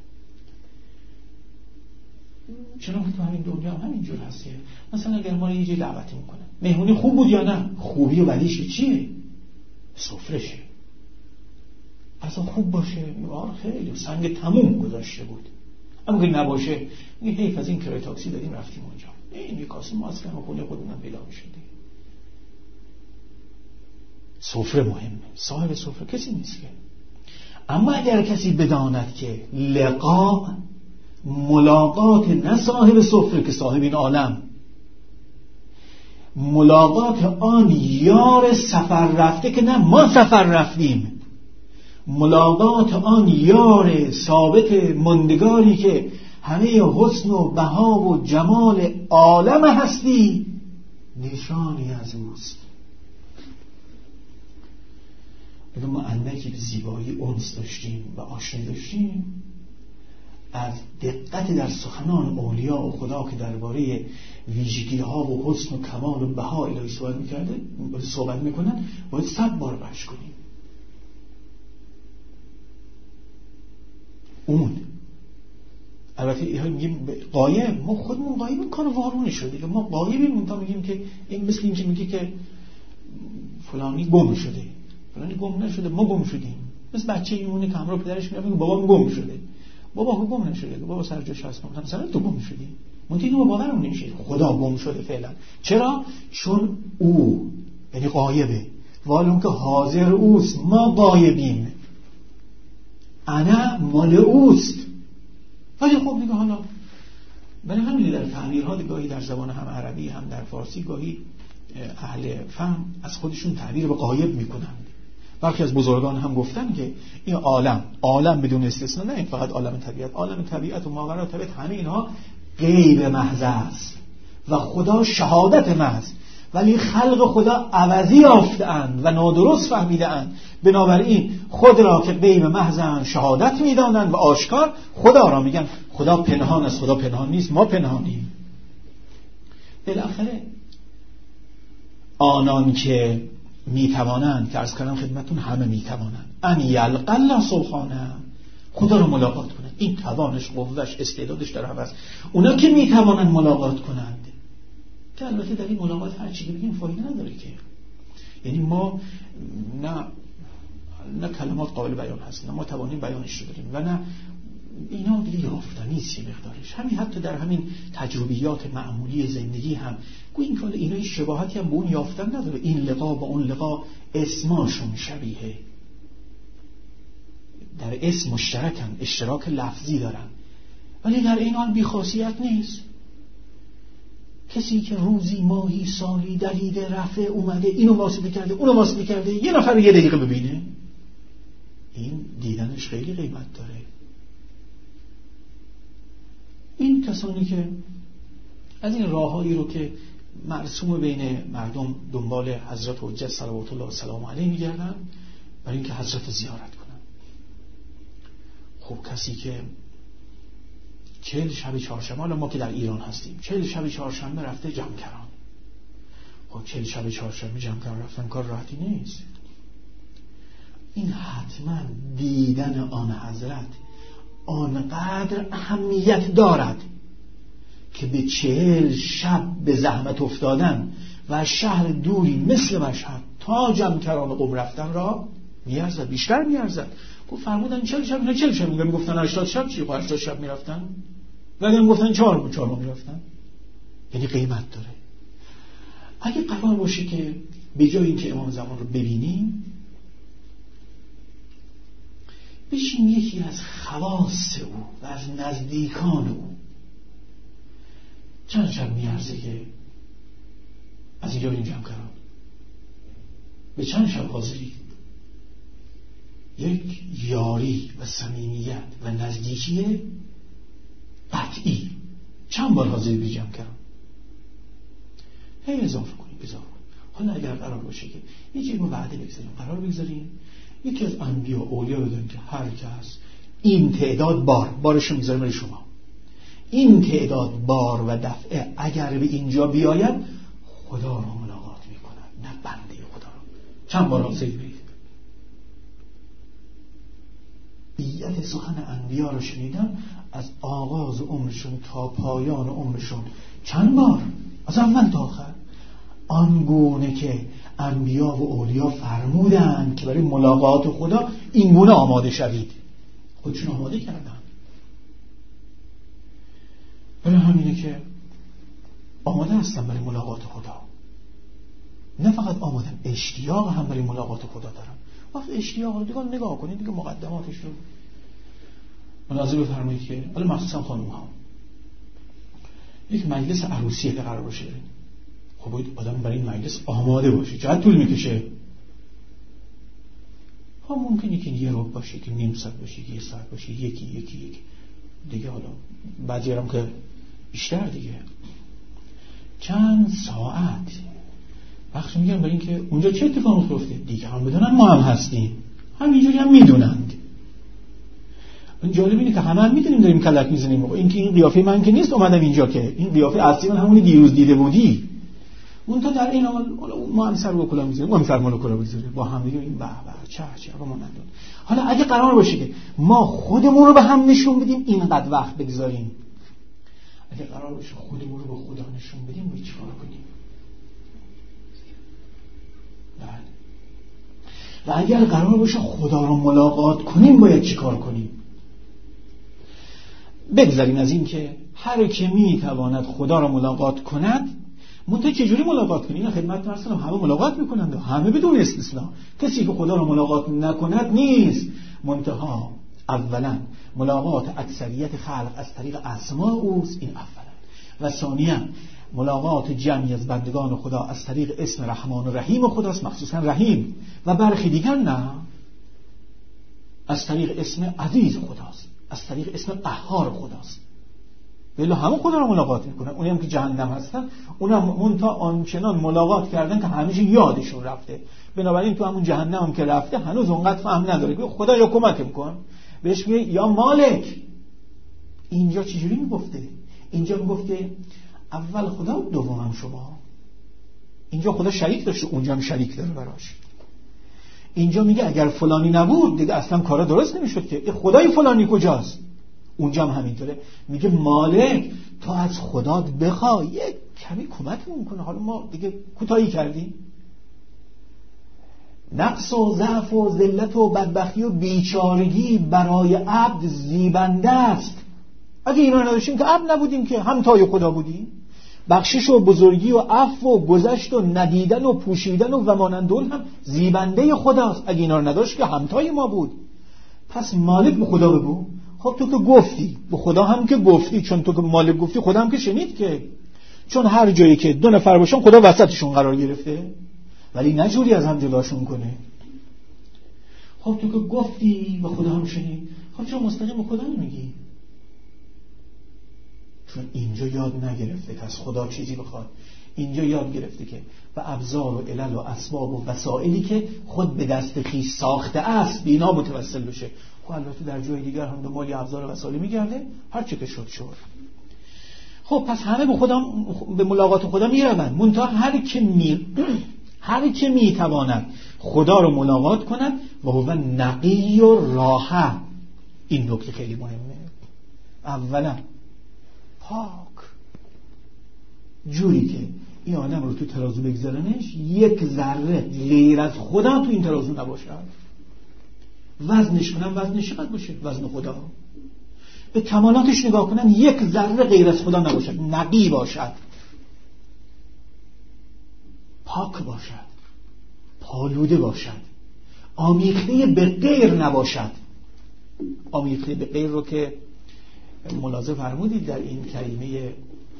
چنانکه تو همین دنیا هم همینجور هست. مثلا اگر ما یه جای دعوت میکنن، مهمونی خوب بود یا نه؟ خوبی و بدیش چیه؟ سفرشه. اصلا خوب باشه خیلی سنگ تموم گذاشته بود، اما که نباشه میگه حیف از این کرایه تاکسی دادیم رفتیم اونجا، این یه کاسه ماسک هم خونه خودمون پیدا میشد. سفره مهمه، صاحب سفره کسی نیست که. اما اگر کسی بداند که لقا ملاقات نه صاحب سفره که صاحب این عالم، ملاقات آن یار سفر رفته که نه ما سفر رفتیم، ملاقات آن یار ثابت ماندگاری که همه حسن و بها و جمال عالم هستی نشانی از اوست. اگر ما اندکی به زیبایی انس داشتیم و آشنایی داشتیم، از دقت در سخنان اولیاء و خدا که درباره ویژگی ها و حسن و کمال و بها الهی صحبت میکنن باید 100 بار بحث کنیم. اون البته اینا میگیم غایب، ما خودمون غایبیم، کار وارونه شده دیگه. ما غایبیم تا میگیم که این مثل این که میگه که فلانی گم شده، فلانی گم نشده، ما گم شدیم. مثل بچه میمونه که همراه پدرش میره میگه بابا گم شده، بابا گم نشده، بابا سر جاش هست، مثلا تو گم شدی. منتهی ما باورمون نمیشه خدا گم شده فعلا. چرا؟ چون او یعنی غایبه، والون که حاضر اوست، ما غایبیم، انا مال اوست. ولی خب دیگه حالا برای همین در تعبیرها گاهی در زبان هم عربی هم در فارسی گاهی اهل فهم از خودشون تعبیر به غایب میکنن. برخی از بزرگان هم گفتن که این عالم بدون استثنا، نه این فقط عالم طبیعت و ماورای طبیعت، همه اینها غیب محض است و خدا شهادت محض، ولی خلق خدا عوضی یافته‌اند و نادرست فهمیده‌اند. بنابراین خود را که غیب محض شهادت می‌دانند و آشکار، خدا را میگن خدا پنهان است، خدا پنهان نیست، ما پنهانیم. بالاخره آنان که میتوانند، که عرض کردم خدمتون همه میتوانند، ان یلقى الله سبحانه، خدا رو ملاقات کنند، این توانش، قوتش، استعدادش در هم است. اونا که میتوانند ملاقات کنند، که البته در این ملاقات هر چی بگیم فایده نداره که، یعنی ما نه کلمات قابل بیان هست، نه ما توانیم بیانش رو داریم، و نه اینا دیگه یافتنی است مقدارش. همین حتی در همین تجربیات معمولی زندگی هم گوییم که اینا شباهتی هم به اون یافتن نداره. این لقا با اون لقا اسماشون شبیه، در اسم مشترکن، اشتراک لفظی دارن، ولی در این حال بی‌خاصیت نیست. کسی که روزی، ماهی، سالی دویده، رفته، اومده، اینو واسطه کرده، اونو واسطه کرده، یه نفر یه دقیقه ببینه، این دیدنش خیلی قیمت داره. این کسانی که از این راههایی رو که مرسوم بین مردم دنبال حضرت حجت صلوات الله و سلام علیه میگردن برای اینکه حضرت زیارت کنن. خب کسی که 40 شب چهارشنبه، حالا ما که در ایران هستیم، 40 شب چهارشنبه رفته جمکران، خب 40 شب چهارشنبه جمکران رفتن کار راحتی نیست. این حتما دیدن آن حضرت آنقدر اهمیت دارد که به 40 شب به زحمت افتادن و شهر دوری مثل مشهد تا جمکران قم رفتن را میارزد، بیشتر میارزد. گفت فرمودن 40 شب، نه 40 شب میگفتن 80 شب چی؟ 80 شب میرفتن، ولی میگفتن 4 ماه میرفتن. یعنی قیمت داره. اگه قرار باشه که به جای اینکه امام زمان رو ببینیم، بشیم یکی از خواص او و از نزدیکان او، چند شب میارزه که از اینجا بریم جمکران؟ به چند شب حاضری؟ یک یاری و صمیمیت و نزدیکی قطعی. چند بار حاضری بری جمکران؟ هی اضافه کنیم. حالا اگر قرار باشه که یکی رو وعده بگذاریم، قرار بگذاریم یکی از انبیا اولیا بگن که هر کس این تعداد بارشو میذاریم برای شما، این تعداد بار و دفعه اگر به اینجا بیاید خدا رو ملاقات میکند، نه بنده خدا رو. چند بار حاضری برید؟ بیت سخن انبیا رو شنیدن از آغاز عمرشون تا پایان عمرشون، چند بار، از اول تا آخر، آنگونه که انبیا و اولیا فرمودند که برای ملاقات خدا این گونه آماده شوید، خودشون آماده کردن. برای همینه که آماده هستن برای ملاقات خدا، نه فقط آمادن، اشتیاق هم برای ملاقات خدا دارن. وقت اشتیاق رو دیگه نگاه کنید، دیگه مقدماتش رو ملاحظه بفرمایید که حالا مخصوصا خانم ها یک مجلس عروسیه که قرار باشه، خب باید آدم برای این مجلس آماده باشه. چقدر طول میکشه؟ ها ممکنه که یه ربع باشه، که نیم ساعت باشه، که یه ساعت باشه، یکی دیگه، حالا بعضی هم که بیشتر دیگه، چند ساعت بخش میگم برای این که اونجا چه اتفاقی افتاده دیگه هم بدونن ما هم هستیم، همینجوری هم میدونند. جالب اینه که همه هم میدونیم داریم کلک میزنیم. اینکه این قیافه من که نیست اومدم اینجا، که این قیافه اصلی من همونی دیروز دیده بودی. اون تا در این حال ما هم سر و کلا میذاریم، ما هم سر مال و کلا میذاریم، با هم دیگه این به چه آقا ما ندون. حالا اگه قرار باشه که ما خودمون رو به هم نشون بدیم، اینقدر وقت بگذاریم، اگه قرار باشه خودمون رو به خدا نشون بدیم، باید چیکار کنیم؟ و اگر قرار باشه خدا رو ملاقات کنیم، باید چیکار کنیم؟ بگذاریم از این که هر که میتواند خدا رو ملاقات کند. منتها چجوری ملاقات کنیم؟ خدمت رسولم همه ملاقات میکنند، همه بدون استثناء. کسی که خدا رو ملاقات نکند نیست. منتها اولا ملاقات اکثریت خلق از طریق اسماء اوست، این اولا. و ثانیا ملاقات جمعی از بندگان خدا از طریق اسم رحمان و رحیم خداست، مخصوصا رحیم، و برخی دیگر نه، از طریق اسم عزیز خداست، از طریق اسم قهار خداست. ولی همه خدا رو ملاقات میکنن. اونی هم که جهنم هستن، اونم منتها آنچنان ملاقات کردن که همیشه یادشون رفته. بنابراین تو همون جهنم هم که رفته هنوز اونقدر فهم نداره که خدا یا کمکم کن، بهش میگه یا مالک. اینجا چجوری میگفته؟ اینجا میگفته اول خدا، دوم شما. اینجا خدا شریک داشته، اونجا هم شریک داره براش. اینجا میگه اگر فلانی نبود دیگه اصلا کارا درست نمیشد، که خدای فلانی کجاست؟ اونجا هم همینطوره. میگه مالک تا از خدا بخوای یک کمی کمکمون کنه، حالا ما دیگه کوتاهی کردیم. نقص و ضعف و ذلت و بدبختی و بیچارگی برای عبد زیبنده است. اگه اینا نداشتیم که عبد نبودیم، که همتای خدا بودیم. بخشش و بزرگی و عفو و گذشت و ندیدن و پوشیدن و مانندون هم زیبنده خداست. اگه اینا رو نداشت که همتای ما بود. پس مالک به خدا بگو. خب تو که گفتی، به خدا هم که گفتی، چون تو که مالک گفتی خدا هم که شنید، که چون هر جایی که دو نفر باشن خدا وسطشون قرار گرفته، ولی نه جوری از هم جداشون کنه. خب تو که گفتی به خدا هم شنید، خب چون مستقیم به خدا نمیگی؟ چون اینجا یاد نگرفته که از خدا چیزی بخواد. اینجا یاد گرفته که به ابزار و علل و اسباب و وسائلی که خود به دست خویش ساخته است بینا متوسل بشه. خب البته در جای دیگر هم دنبال ابزار و وسایلی میگرده، هر چه که شد. خب پس همه به خدا، به ملاقات خدا میروند. منتها هر که میتواند خدا رو ملاقات کند و هو نقی و راحه. این نکته خیلی مهمه. اولا پاک، جوری که این آدم رو تو ترازو بگذارنش یک ذره غیر از خدا تو این ترازو نباشد. وزنش کنن وزنش چقدر باشه؟ وزن خدا. به کمالاتش نگاه کنن یک ذره غیر از خدا نباشد، نقی باشد، پاک باشد، پالوده باشد، آمیخته به غیر نباشد. آمیخته به غیر رو که ملاحظه فرمودید در این کلمه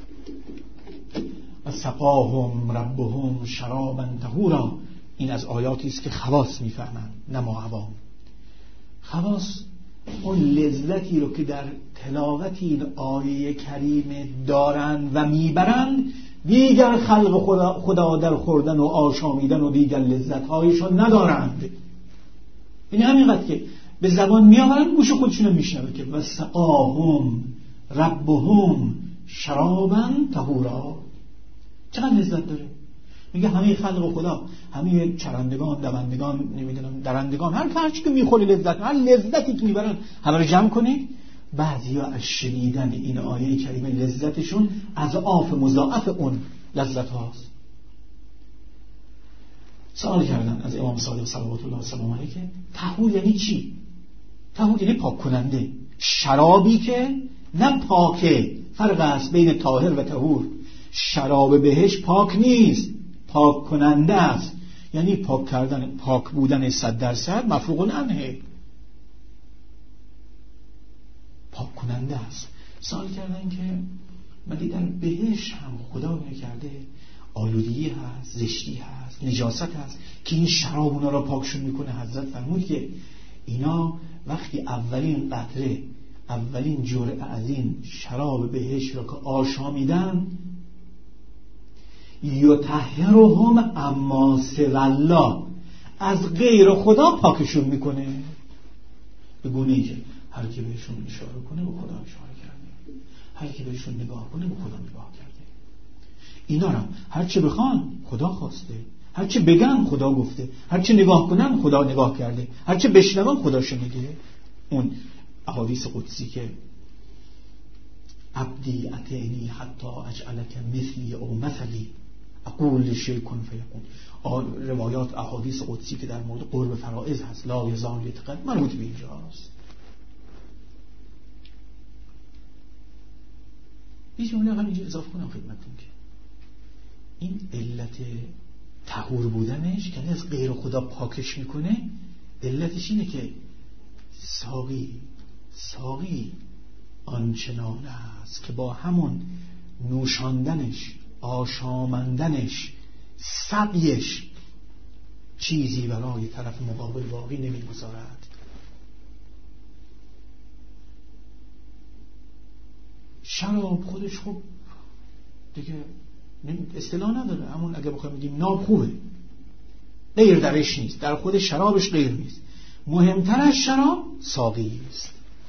سقاهم ربهم شرابا طهورا، این از آیاتی است که خواص میفهمند، نه ما عوام. خواص اون لذتی رو که در تلاوت این آیه کریمه دارند و میبرند، دیگر خلق خدا در خوردن و آشامیدن و دیگر لذت‌هایشون ندارند. این همینقدر که به زبان میآورند، گوش خودشون میشنوه که وسقاهم ربهم شرابا طهورا. چقدر لذت داره. میگه همه خلق خدا، همه چرندگان، دوندگان، نمیدونم درندگان، هر چی که میخوره لذت، هر لذتی که میبرن همه رو جمع کنید. بعضیا از شنیدن این آیه کریمه لذتشون اضعاف مضاعف اون لذت هاست. سوال کردن از امام صادق صلوات الله و سلامه علیه که طهور یعنی چی؟ طهور یعنی پاک کننده. شرابی که نه پاکه، فرق است بین طاهر و طهور. شراب بهش پاک نیست، پاک کننده است. یعنی پاک کردن، پاک بودن 100% مفروغ عنه، پاک کننده است. سوال کردن که مگه در بهش هم خدا نکرده آلودگی هست، زشتی هست، نجاست هست که این شراب اونا را پاکشون میکنه. حضرت فرمود که اینا وقتی اولین قطره، اولین جرعه از این شراب بهشت را که آشامیدن، یطهرهم اما سوی الله، از غیر خدا پاکشون میکنه. به گونه‌ای که هر کی بهشون اشاره کنه به خدا اشاره کرده، هر کی بهشون نگاه کنه به خدا نگاه کرده. اینا را هر چه بخوان خدا خواسته، هر چه بگن خدا گفته، هر چه نگاه کنن خدا نگاه کرده، هر چه بشنون خدا شنیده. اون احادیث قدسی که عبدی اتینی حتی اجعلک مثلی او مثلی اقول شیء کن فیکون. روایات احادیث قدسی که در مورد قرب فرائض هست، لا یزال یتقرب، مربوط به اینجاست. یه جمله همینجا اضافه کنم خدمتتون که این علت طهور بودنش که از غیر خدا پاکش میکنه، علتش اینه که ساقی آنچنان است که با همون نوشاندنش، آشامندنش، سقیش چیزی برای طرف مقابل باقی نمیگذارد. شراب خودش خب دیگه اصطلاح نداره، همون اگه بخوایم بگیم ناب خوبه، غیر درش نیست، در خود شرابش غیر نیست. مهمتر از شراب ساقی است.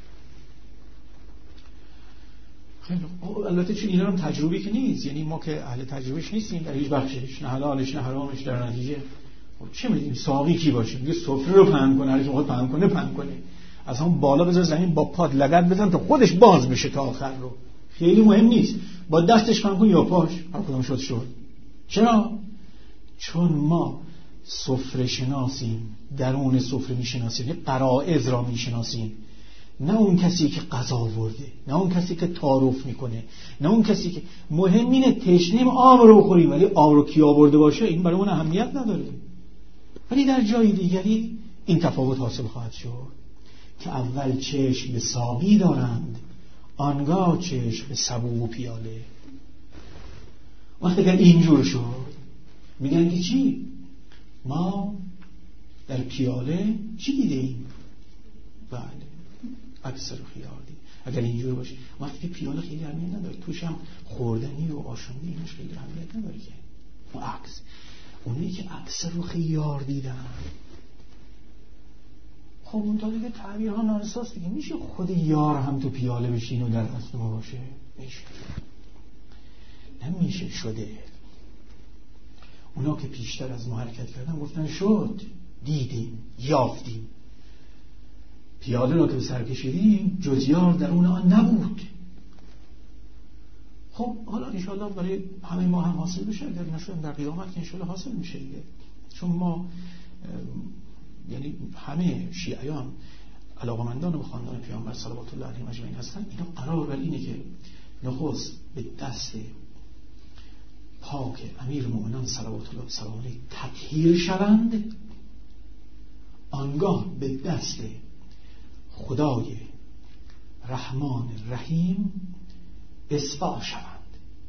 خیلی البته چون اینا هم تجربی که نیست، یعنی ما که اهل تجربهش نیستیم در هیچ بخشش، نه حلالش نه حرامش، در نتیجه خب چه می‌دونیم ساقی کی باشه؟ میگه سفره رو پهن کنه، هر کی می‌خواد پهن کنه، از همون بالا بذار زمین با پات لگد بزن تا خودش باز بشه تا آخر رو. خیلی مهم نیست با دستش پهن کن یا پاش، هر کدوم شد. چرا؟ چون ما سفره شناسیم، درون سفره میشناسیم، قرائز را میشناسیم، نه اون کسی که غذا آورده، نه اون کسی که تعارف میکنه، نه اون کسی که مهم اینه تشنیم آب رو بخوریم، ولی آب رو کی آورده باشه این برای اون اهمیت نداره. ولی در جای دیگری این تفاوت حاصل خواهد شد که اول چشم به ساقی دارند، آنگاه چشم به سبو و پیاله. وقتی که اینجور شد میگن که چی؟ ما در پیاله چی دیدیم؟ بله اکثر خیار دید. اگر اینجور باشه وقتی پیاله خیلی اهمیت نداره، توش هم خوردنی و آشامی اینش خیلی اهمیت نداره که اون عکس. اونی که اکثر رو خیار دیدن، خب اون تا دیگه تعبیرها نارساست دیگه. میشه خود یار هم تو پیاله بشین و در دست ما باشه؟ میشه؟ نمیشه شده. اونا که پیشتر از ما حرکت کردن گفتن شد، دیدیم، یافتیم. پیاله را که به سر کشیدیم جز یار در اون آن نبود. خب حالا انشاءالله برای همه ما هم حاصل بشه، اگر نشدم در قیامت که انشاءالله حاصل میشه دیگه. چون ما یعنی همه شیعیان علاقمندان به خاندان پیامبر صلوات الله علیه اجمعین هستن. اینا قرار بر اینه که نخست به دست پاک امیر مومنان صلوات الله سلام علیه تطهیر شوند، آنگاه به دست خدای رحمان رحیم اصفا شوند،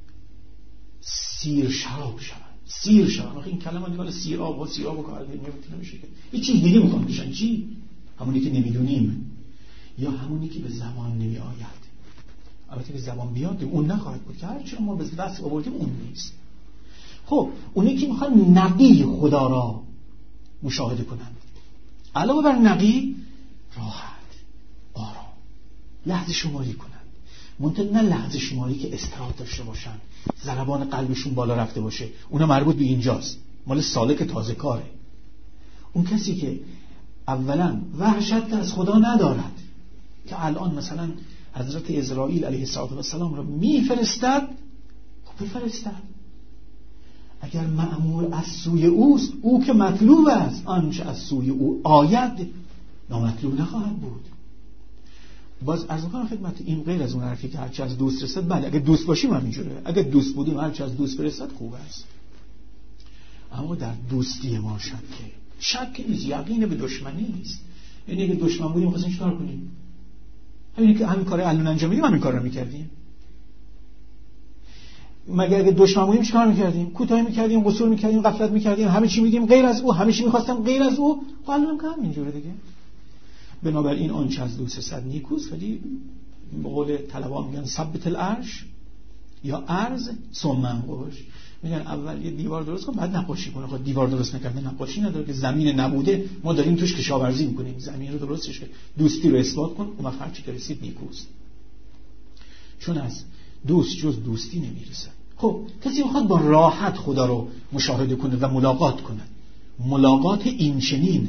سیر شراب شوند. سیر شوند، این کلمه دیگه سیراب و سیراب و کار نمیشه که این چیز دیگه میخوام بشن. چی؟ همونی که نمیدونیم یا همونی که به زبان نمی آید. البته که زبان بیاد اون نخواهد بود که هرچی ما به دست آوردیم اون نیست. خب اونی که میخوان نقی خدا را مشاهده کنند، علاوه بر نقی راحت، آرام، لحظه شماری کنند. منتها نه لحظه شماری که استراحت داشته باشن، ضربان قلبشون بالا رفته باشه. اونا مربوط به اینجاست، مال سالک تازه کاره. اون کسی که اولا وحشت از خدا ندارد، که الان مثلا حضرت اسرائیل علیه السلام را میفرستد، خب بفرستد. اگر مأمور از سوی اوست، او که مطلوب است، آنچه از سوی او آید نامطلوب نخواهد بود. باز عرض می‌کنم خدمت این غیر از اون حرفی که هرچی از دوست رسد. بله اگه دوست باشیم همینجوره، اگه دوست بودیم هرچی از دوست برسد خوب است. اما در دوستی ما شک نیست، یقین به دشمنی نیست. یعنی اگه دشمن بودیم خواستیم چیکار کنیم؟ همین کار الان انجام میدیم، همین کار رو می‌کردیم. مگر اگه دشمن بودیم چیکار میکردیم؟ کوتاهی میکردیم، قصور میکردیم، غفلت میکردیم، همه چی میدیم غیر از او، همه چی میخواستم غیر از او. الانم که همینجوره دیگه. بنابراین آنچه از دو سد نیکوست، ولی به قول طلبا میگن ثبت العرش یا ارز ثم انقش. میگن اول یه دیوار درست کن بعد نقاشی کن. خب دیوار درست نکرده نقاشی نداره که، زمین نبوده ما داریم توش کشاورزی میکنیم، زمین رو درستش کن، دوستی رو اثبات کن، اون وقت هر چی که رسید نیکوست. چون از دوست جز دوستی نمیرسه. خب کسی میخواد با راحت خدا رو مشاهده کنه و ملاقات کنه، ملاقات این چنین.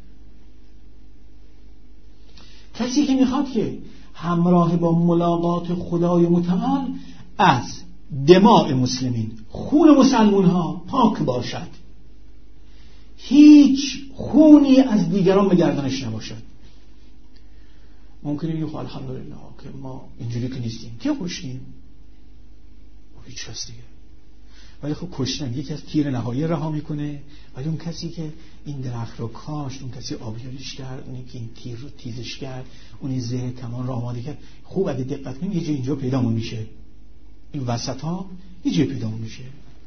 کسی که میخواد که همراه با ملاقات خدای متعال از دماء مسلمین، خون مسلمون ها پاک باشد، هیچ خونی از دیگران به گردنش نباشد. ممکنه بگیم خب الحمدلله که ما اینجوری که نیستیم. که کشتیم؟ هیچ کس دیگه. ولی خب کشتن یکی از تیر نهایی رها میکنه، ولی اون کسی که این درخت رو کاشت، اون کسی آبیاریش کرد، اونی که این تیر رو تیزش کرد، اونی زه کمان رو آماده کرد، خوب اگه دقت کنیم یه جای اینجا پیدامون میشه، این وسط ها یه جای پیدامون میشه.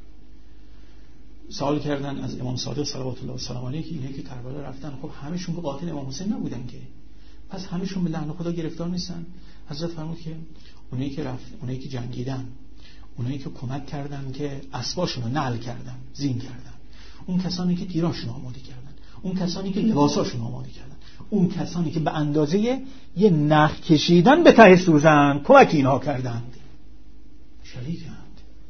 سوال کردن از امام صادق صلوات الله و سلام علیه که اینه که کربلا رفتن، خب همشون به قاتل امام حسین نبودن که، پس همشون به لعن خدا گرفتار نیستن؟ حضرت فرمود که اونایی که رفت، اونایی که جنگیدن، اونایی که کمک کردن که اسباشون رو نعل کردن، زین کردن، اون کسانی که تیراشون آماده کردن، اون کسانی که لباساشون آماده کردن، اون کسانی که به اندازه یه نخ کشیدن به ته سوزن کمک اینها کردند، شریکند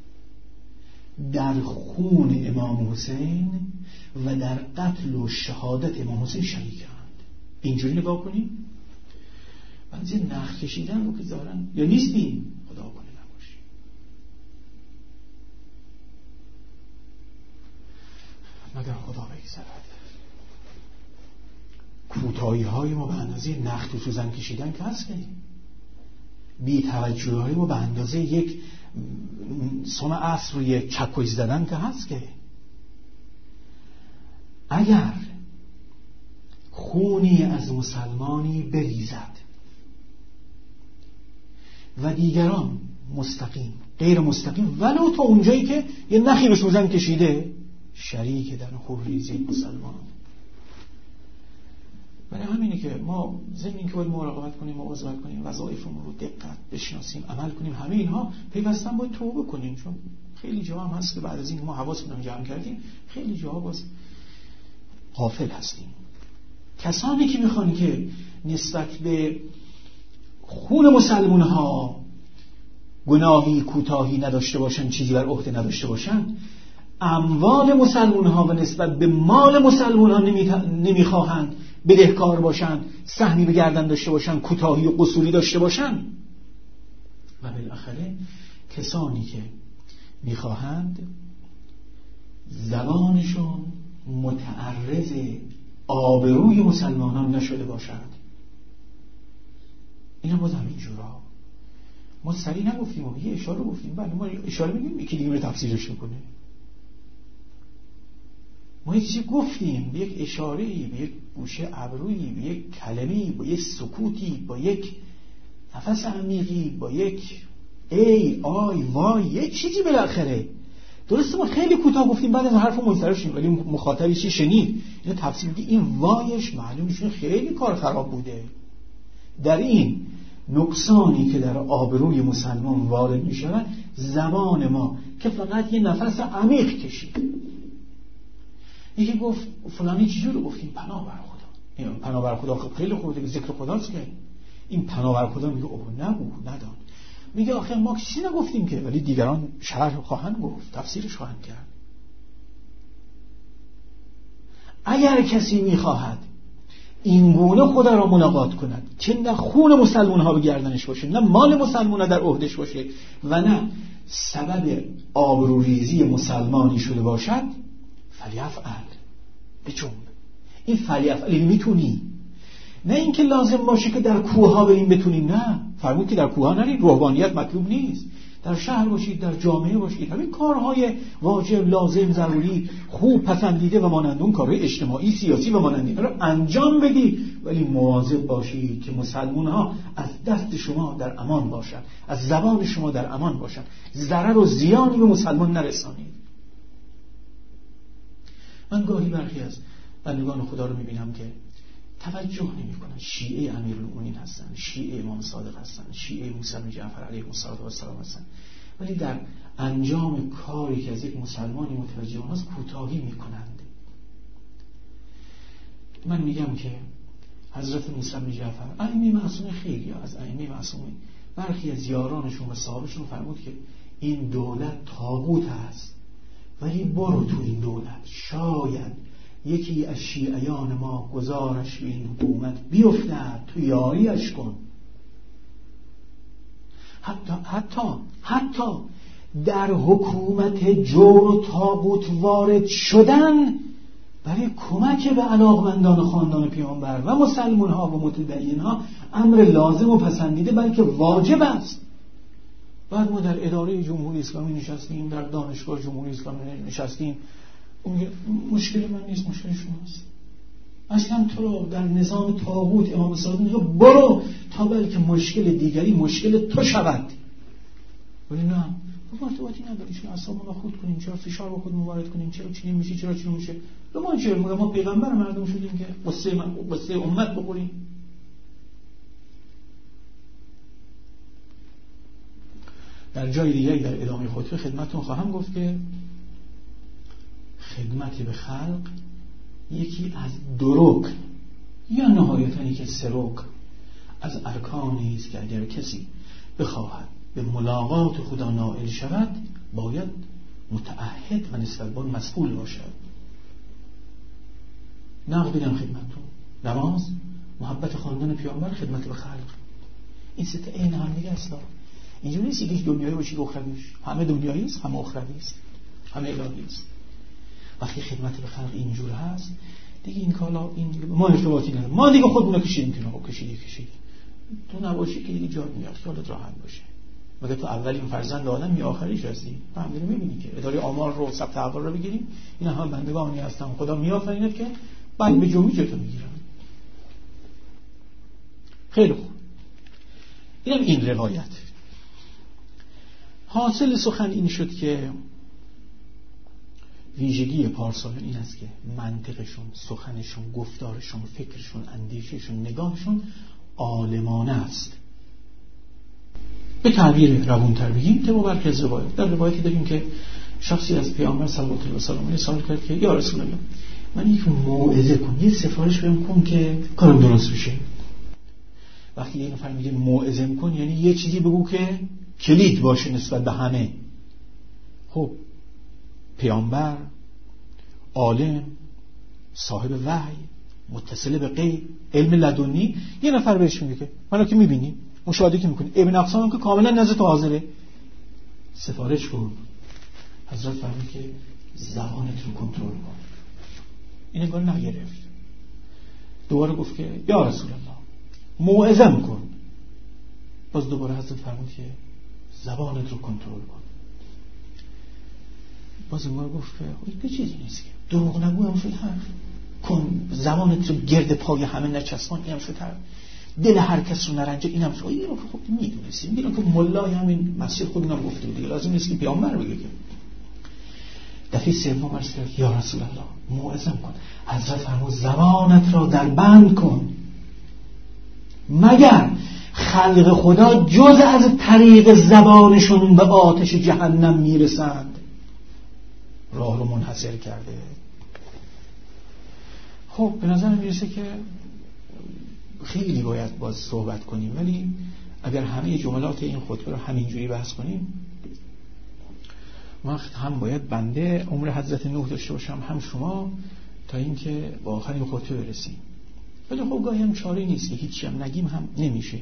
در خون امام حسین و در قتل و شهادت امام حسین، شریکند. اینجوری نگاه کنیم. بعضی نخ کشیدن رو که ظاهرن یا نیستیم، خدا کنه نباشیم. مگر خدا بگذرد کوتاهی های ما به اندازه نخ تو سوزن کشیدن که هست، بی توجهی های ما به اندازه یک سم عصر روی چکش زدن که هست. که اگر خونی از مسلمانی بریزد و دیگران مستقیم غیر مستقیم ولو تا اونجایی که یه نخی به سوزن کشیده، شریک در خونریزی مسلمان. برای همینه که ما ضمن اینکه باید مراقبت کنیم، مواظبت کنیم، وظایفمون رو دقت بشناسیم، عمل کنیم، همه اینها پیوستاً باید توبه کنیم. چون خیلی جا هم هست که بعد از این ما حواسمون جمع کردیم، خیلی جاها باز غافل هستیم. کسانی که میخوان که نسبت به خون مسلمان ها گناهی کوتاهی نداشته باشن، چیزی بر عهده نداشته باشن، اموال مسلمان ها و نسبت به مال مسلمان ها نمیخواهند بدهکار باشن، سهمی به گردن داشته باشن، کوتاهی و قصوری داشته باشن. و بالاخره کسانی که میخواهند زبانشون متعرض آبروی مسلمانان نشده باشد. این هم باز همینجورا ما سریع نگفتیم و یه اشاره گفتیم. بله ما اشاره میگیم یکی دیگه رو تفسیرش میکنه. ما یه چیزی گفتیم، به یک اشاره‌ای، به یک گوشه ابرویی، به یک کلمه‌ای، با یک سکوتی، با یک نفس عمیقی، با یک ای آی وای، یه چیزی بالاخره. درسته ما خیلی کوتاه گفتیم، بعد از حرف منصرف شدیم، ولی مخاطبی چی شنید؟ اینو تفسیر می‌کنه این وایش معلوم میشه خیلی کار خراب بوده. در این نقصانی که در آبروی مسلمان وارد می‌شود، زبان ما که فقط یه نفس عمیق کشید. یکی گفت فلانی چجور گفتیم پناه بر خدا. این پناه بر خدا خب خیلی خوبه دیگه، ذکر خداست که این پناه بر خدا. میگه اوه نگو ندان. میگه آخه ما چیزی نگفتیم که، ولی دیگران شرح خواهند گفت، تفسیرش خواهند کرد. اگر کسی میخواهد این گونه خدا را ملاقات کند که نه خون مسلمان ها به گردنش باشه، نه مال مسلمان ها در عهدش باشه و نه سبب آبروریزی مسلمانی شده باشد، فلیفعل بجنب. این فلیفعل این میتونی، نه اینکه لازم باشه که در کوه ها بریم بتونیم. نه، فرمود که در کوه ها نرید، روحانیت مطلوب نیست. در شهر باشید، در جامعه باشید، همین کارهای واجب، لازم، ضروری، خوب، پسندیده و مانند اون کارهای اجتماعی، سیاسی و مانند اینا رو انجام بدید، ولی مواظب باشید که مسلمان‌ها از دست شما در امان باشند، از زبان شما در امان باشند، ضرر و زیانی به مسلمان نرسانید. من گاهی برخی از بندگان خدا رو میبینم که توجه نمی‌کنن. شیعه امیرالمومنین هستن، شیعه امام صادق هستن، شیعه موسی بن جعفر علیه السلام هستن، ولی در انجام کاری که از یک مسلمانی متوجه اوناست کوتاهی میکنند. من میگم که حضرت موسی بن جعفر ائمه معصومه، خیلی از ائمه معصومه، برخی از یارانشون و صحابهشون فرمود که این دولت طاغوت است، ولی برو تو این دولت، شاید یکی از شیعیان ما گزارش به این حکومت بیفتد، تو یاریش کن. حتی در حکومت جور و طاغوت وارد شدن برای کمک به علاقمندان خاندان پیامبر و مسلمان ها و متدین ها امر لازم و پسندیده بلکه واجب است. بعد ما در اداره جمهوری اسلامی نشستیم، در دانشگاه جمهوری اسلامی نشستیم، مشکل من نیست، مشکل شماست. اصلا تو رو در نظام طاغوت امام صادق میگه برو تا بلکه مشکل دیگری مشکل تو شود. ولی نه، مرتباطی نداری، چرا اعصابمون رو خود کنیم، چرا فشار رو خودمون وارد کنیم، چرا چنین میشه، چرا چنین میشه. ما پیغمبر مردم شدیم که قصه امت بخوریم. در جای دیگری در ادامه خطبه خدمتتون خواهم گفت که خدمت به خلق یکی از دو رکن یا نهایتاً یکی از سه رکن از ارکانی است که اگر کسی بخواهد به ملاقات خدا نائل شود باید متعهد و نسبت به آن مسئول باشد. نقل بگم خدمتتون: نماز، محبت خواندن پیامبر، خدمت به خلق. این سه تا عین هم دیگه است. اینجوری نیست یکیش دنیایی باشه که اخرویش. همه دنیایی است، همه اخروی است، همه الهی است. وقتی خدمت به خلق اینجور هست دیگه این کالا این ما ارتباطی نداره. ما دیگه خودمون کشیدیم که نه کشیدی تو نباشی که دیگه جات میاد، خیالت راحت باشه. مگه تو اولین فرزند آدم یا آخریش هستی؟ تو هم می‌بینی که اداره آمار رو، ثبت احوال رو بگیریم، اینا هم بندگانی هستن خدا میآفریند که بعد به جومی جاتو میگیرن. خیلی خوب، اینم این روایت. حاصل سخن این شد که ویژگی پارسالان این است که منطقشون، سخنشون، گفتارشون، فکرشون، اندیششون، نگاهشون عالمانه است. به تعبیر روان‌تر بگیم طبق برخی از روایات، در روایتی داریم که شخصی از پیامبر صلوات الله و سلامه سوال کرد که یا رسول الله من یک موعظه کن، یه سفارش بهم کن که کارم درست بشه. وقتی یه نفر میگه موعظه کن یعنی یه چیزی بگو که کلید باشه نسبت به همه. خب پیامبر، عالم، صاحب وحی، متصل به غیب، علم لدنی، یه نفر بهش میگه که منو که میبینی، مشاهده که میکنی، ابن اقصام که کاملا نزد تو حاضره، سفارش کن. حضرت فرمود که زبانت رو کنترل کن. این انگار نگرفت. دوباره گفت که یا رسول الله موعظه کن. باز دوباره حضرت فرمود که زبانت رو کنترل کن. باز انگار گفت که چیزی نیست که دروغ نگو، هم شد حرف کن، زبانت رو گرد پای همه نچسبان، اینم شد حرف، دل هر کس رو نرنجه، اینم شد. این رو که خب میدونستیم، میدونم که مولای همین مسیر خود اینم گفته بود دیگه، لازم نیست که پیامبر بگه. که دفعه سوم عرض کرد یا رسول الله موعظه کن. حضرت فرمود زبانت را در بند کن، مگر خلق خدا جز از طریق زبانشون به آتش جهنم میرسند. راه رو منحصر کرده. خب به نظر میرسه که خیلی باید باز صحبت کنیم، ولی اگر همه جملات این خطبه رو همینجوری بحث کنیم وقت هم باید بنده عمر حضرت نوح داشته باشم، هم شما، تا اینکه با آخرین خطبه برسیم. ولی خب گاهی هم چاره نیست که هیچی هم نگیم هم نمیشه.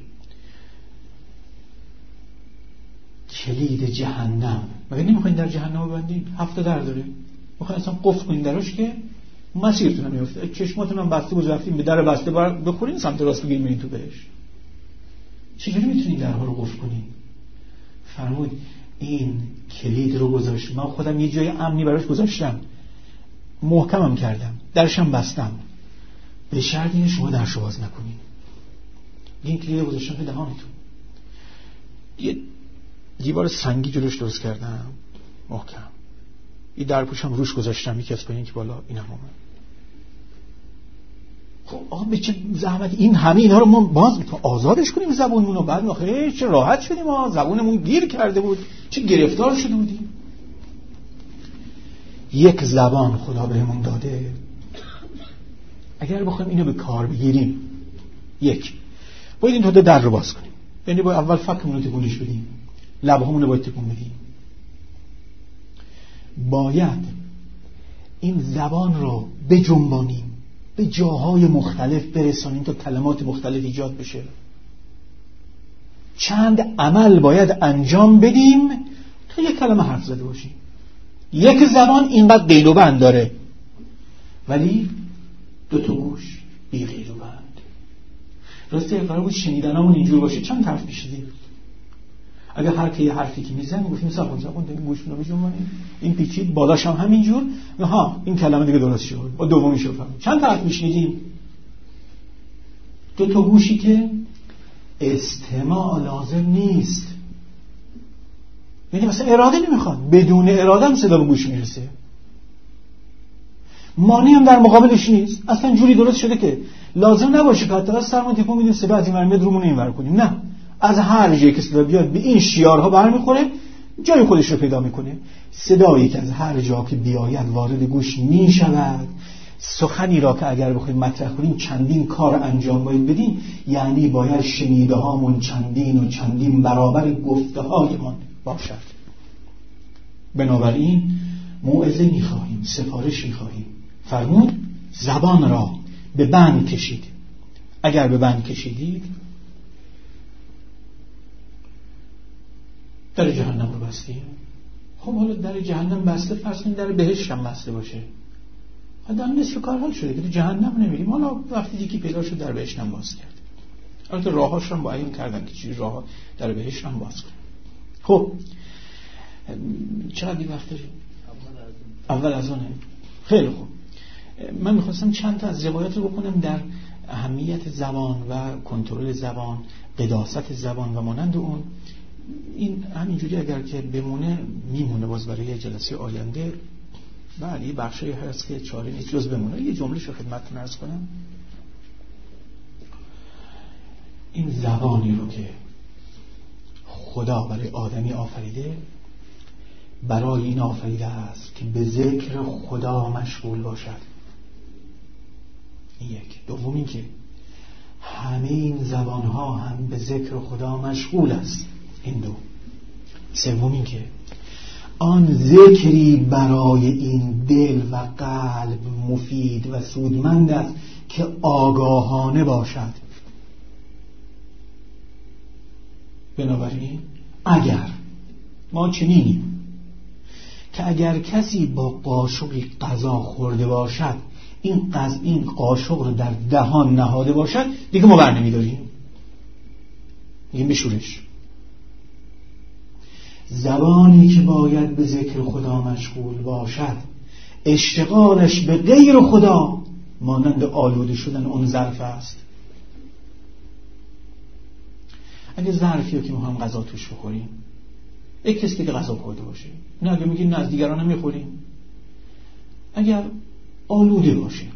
کلید جهنم، مگه نمیخواین در جهنم ببندین؟ 7 در داره، میخواین اصلا قفل کنین دراش که مسیرتون نمیفته. چشماتون هم بسته بود رفتین به در بسته بخورین سمت راست بگیرین میرین تو بهش. چجوری میتونین درها رو قفل کنین؟ فرمود این کلید رو گذاشت. من خودم یه جای امنی براش گذاشتم، محکمم کردم، درشم بستم، به شرط اینه شما درشو باز نکنید. این کلید رو گذاشتم به دهانتون. یه دیوار سنگی جلوش درست کردم محکم، این درپوشم روش گذاشتم، یکی از پایین که بالا، اینم اومد. خب آقا به چه زحمت این همه اینا رو ما باز آزادش کنیم زبونمون رو؟ بعد آخه چه راحت شدیم، ما زبونمون گیر کرده بود، چه گرفتار شده بودیم. یک زبان خدا بهمون داده، اگر بخوایم اینو به کار بگیریم، یک باید این تا در رو باز کنیم، یعنی باید اول فکمون رو تکونش بدیم، لبهامون رو باید تکون بدیم، باید این زبان رو بجنبانیم، به جاهای مختلف برسانیم تا کلمات مختلف ایجاد بشه. چند عمل باید انجام بدیم تا یک کلمه حرف زده باشیم. یک زبان اینقدر قید و بند داره، ولی دو تا گوش بی قید و بند. راسته قرار بود شنیدنامون اینجور باشه، چند حرف میشدیم. اگر هر کی حرفی که میزنه گفتیم زبان داریم گوش رو بجنبونیم، این پیچید بالاش هم همینجور، ها این کلمه دیگه درست شد، با دومیش رو فهمید. چند حرف میشنیدیم؟ دو تا گوشی که استماع لازم نیست، یعنی مثلا اراده نمیخواد، بدون اراده هم صدا به گوش میرسه. مانی هم در مقابلش نیست، اصلا جوری درست شده که لازم نباشه که حتی سرمون تکون میدیم صدا از این ور میاد رومون اینور کنیم، نه، از هر جایی که صدا بیاد به این شیارها برمیخوره، جای خودش رو پیدا میکنه. صدایی که از هر جا که بیاید وارد گوش میشود. سخنی را که اگر بخوایم مطرح کنیم چندین کار انجام باید بدیم، یعنی باید شنیده هامون چندین و چندین برابر گفته هایمان باشد. بنابراین موعظه میخواهیم، سفارش میخواهیم. فرمود زبان را به بند کشید. اگر به بند کشیدید در جهنم رو بستیم. خب حالا در جهنم بسته، فرض کنید در بهشت هم بسته باشه، آدم نصف کار حل شده که تو جهنم نمیریم. حالا وقتی یکی پیدا شد در بهشت هم باز کرد. البته راهاش هم بیان کردن که چی راه در بهشت هم باز کنه. خب چقدر وقت داریم؟ اول از اونه. خیلی خوب. من میخواستم چند تا از روایات رو بکنم در اهمیت زبان و کنترل زبان، قداست زبان و مانند اون. این همینجوری اگر که بمونه میمونه باز برای جلسه آینده. بله یه بخشی هست که چاره نیست جز بمونه. یه جمله شو خدمتتون عرض کنم. این زبانی رو که خدا برای آدمی آفریده، برای این آفریده است که به ذکر خدا مشغول باشد. این یک. دوم این که همه این زبانها هم به ذکر خدا مشغول است. این دو. سوم این که آن ذکری برای این دل و قلب مفید و سودمند است که آگاهانه باشد. بنابراین اگر ما چنینیم که اگر کسی با قاشقی غذا خورده باشد، این قاشق رو در دهان نهاده باشد، دیگه ما بر نمی‌داریم، میگیم بشورش. زبانی که باید به ذکر خدا مشغول باشد، اشتغالش به غیر خدا مانند آلوده شدن اون ظرف است. اگه ظرفی که ما هم غذا توش بخوریم، یک کسی که غذا خورده باشه، نه اگه میگیم نه از دیگران هم میخوریم، اگر آلوده باشه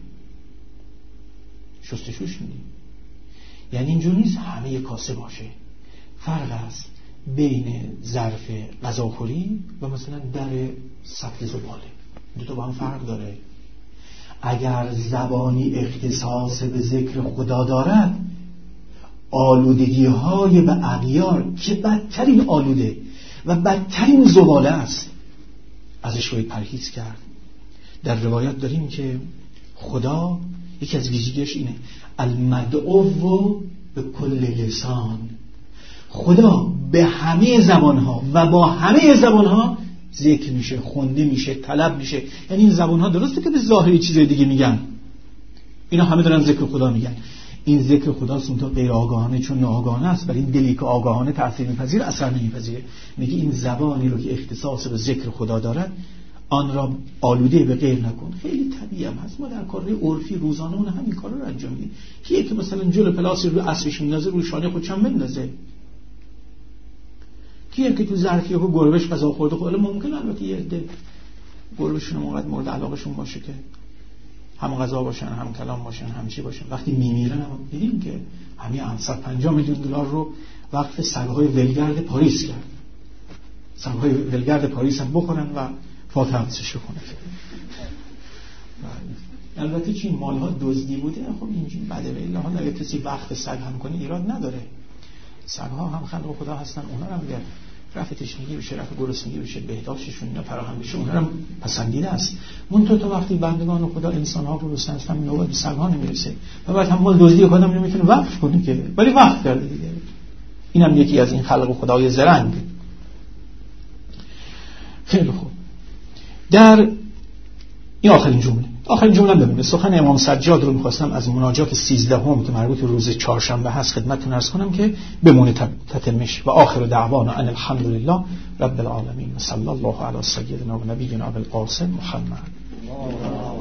شستشوش میدیم. یعنی اینجور نیست همه کاسه باشه. فرق است بین ظرف غذاخوری و مثلا در سطل زباله. دو تا با هم فرق داره. اگر زبانی اختصاص به ذکر خدا دارد، آلودگی های به اغیار که بدترین آلوده و بدترین زباله است، ازش باید پرهیز کرد. در روایات داریم که خدا یکی از ویژگیش اینه المدعو به کل لسان. خدا به همه زبانها و با همه زبانها ذکر میشه، خونده میشه، طلب میشه. یعنی این زبانها درسته که به ظاهری چیزای دیگه میگن، اینا همه دارن ذکر خدا میگن. این ذکر خداست اون تا غیر آگاهانه، چون ناآگاهانه است، ولی این دلی که آگاهانه تأثیر می‌پذیر اثر نمی‌پذیره. میگه این زبانی رو که اختصاص به ذکر خدا دارد آن را آلوده به غیر نکن. خیلی طبیعی هم هست، ما در کارهای عرفی روزانه اون همین کارا رو انجام میدیم. کیه که مثلا جلو پلاسی رو اسبش میندازه روی شانه خودش هم بندازه؟ کیه که تو ظرفیه که گربهش غذا خورده خب ممکن البته یه عده گربهشون اونقدر مورد علاقهشون باشه که هم غذا باشن، هم کلام باشن، هم چی باشن، وقتی میمیرن هم دیدیم که همین 750 میلیون دلار رو وقف سگ‌های ولگرد پاریس کرد. سگ‌های ولگرد پاریس هم بخورن و فاتحه افزایش کنه. البته چین مالها دزدی بوده، خب اینجوری بده. به الا حالا اگه کسی وقت سگ هم کنه ایراد نداره. سگ‌ها هم خلق خدا هستن، اونا هم اگر رفع تشنگی بشه، رفع گرسنگی بشه، بهداشتشون اینا فراهم بشه، اونا هم پسندیده است. منتها تا وقتی بندگان خدا انسان‌ها گرسنه هستن نوبت به سگ‌ها نمیرسه و بعد هم مال دزدی کنم نمیتونه وقف کنه که، ولی وقف کرده دیگه. اینم یکی از این خلق خدای زرنگ. خیلی خوب. در این آخرین جمله ببینید، سخن امام سجاد رو می‌خواستم از مناجات 13 که مربوط به روز چهارشنبه هست خدمتتون عرض کنم که بمونه تتمش. و آخر دعوانا ان الحمدلله رب العالمین و صلی الله علی سیدنا و نبینا ابوالقاسم محمد.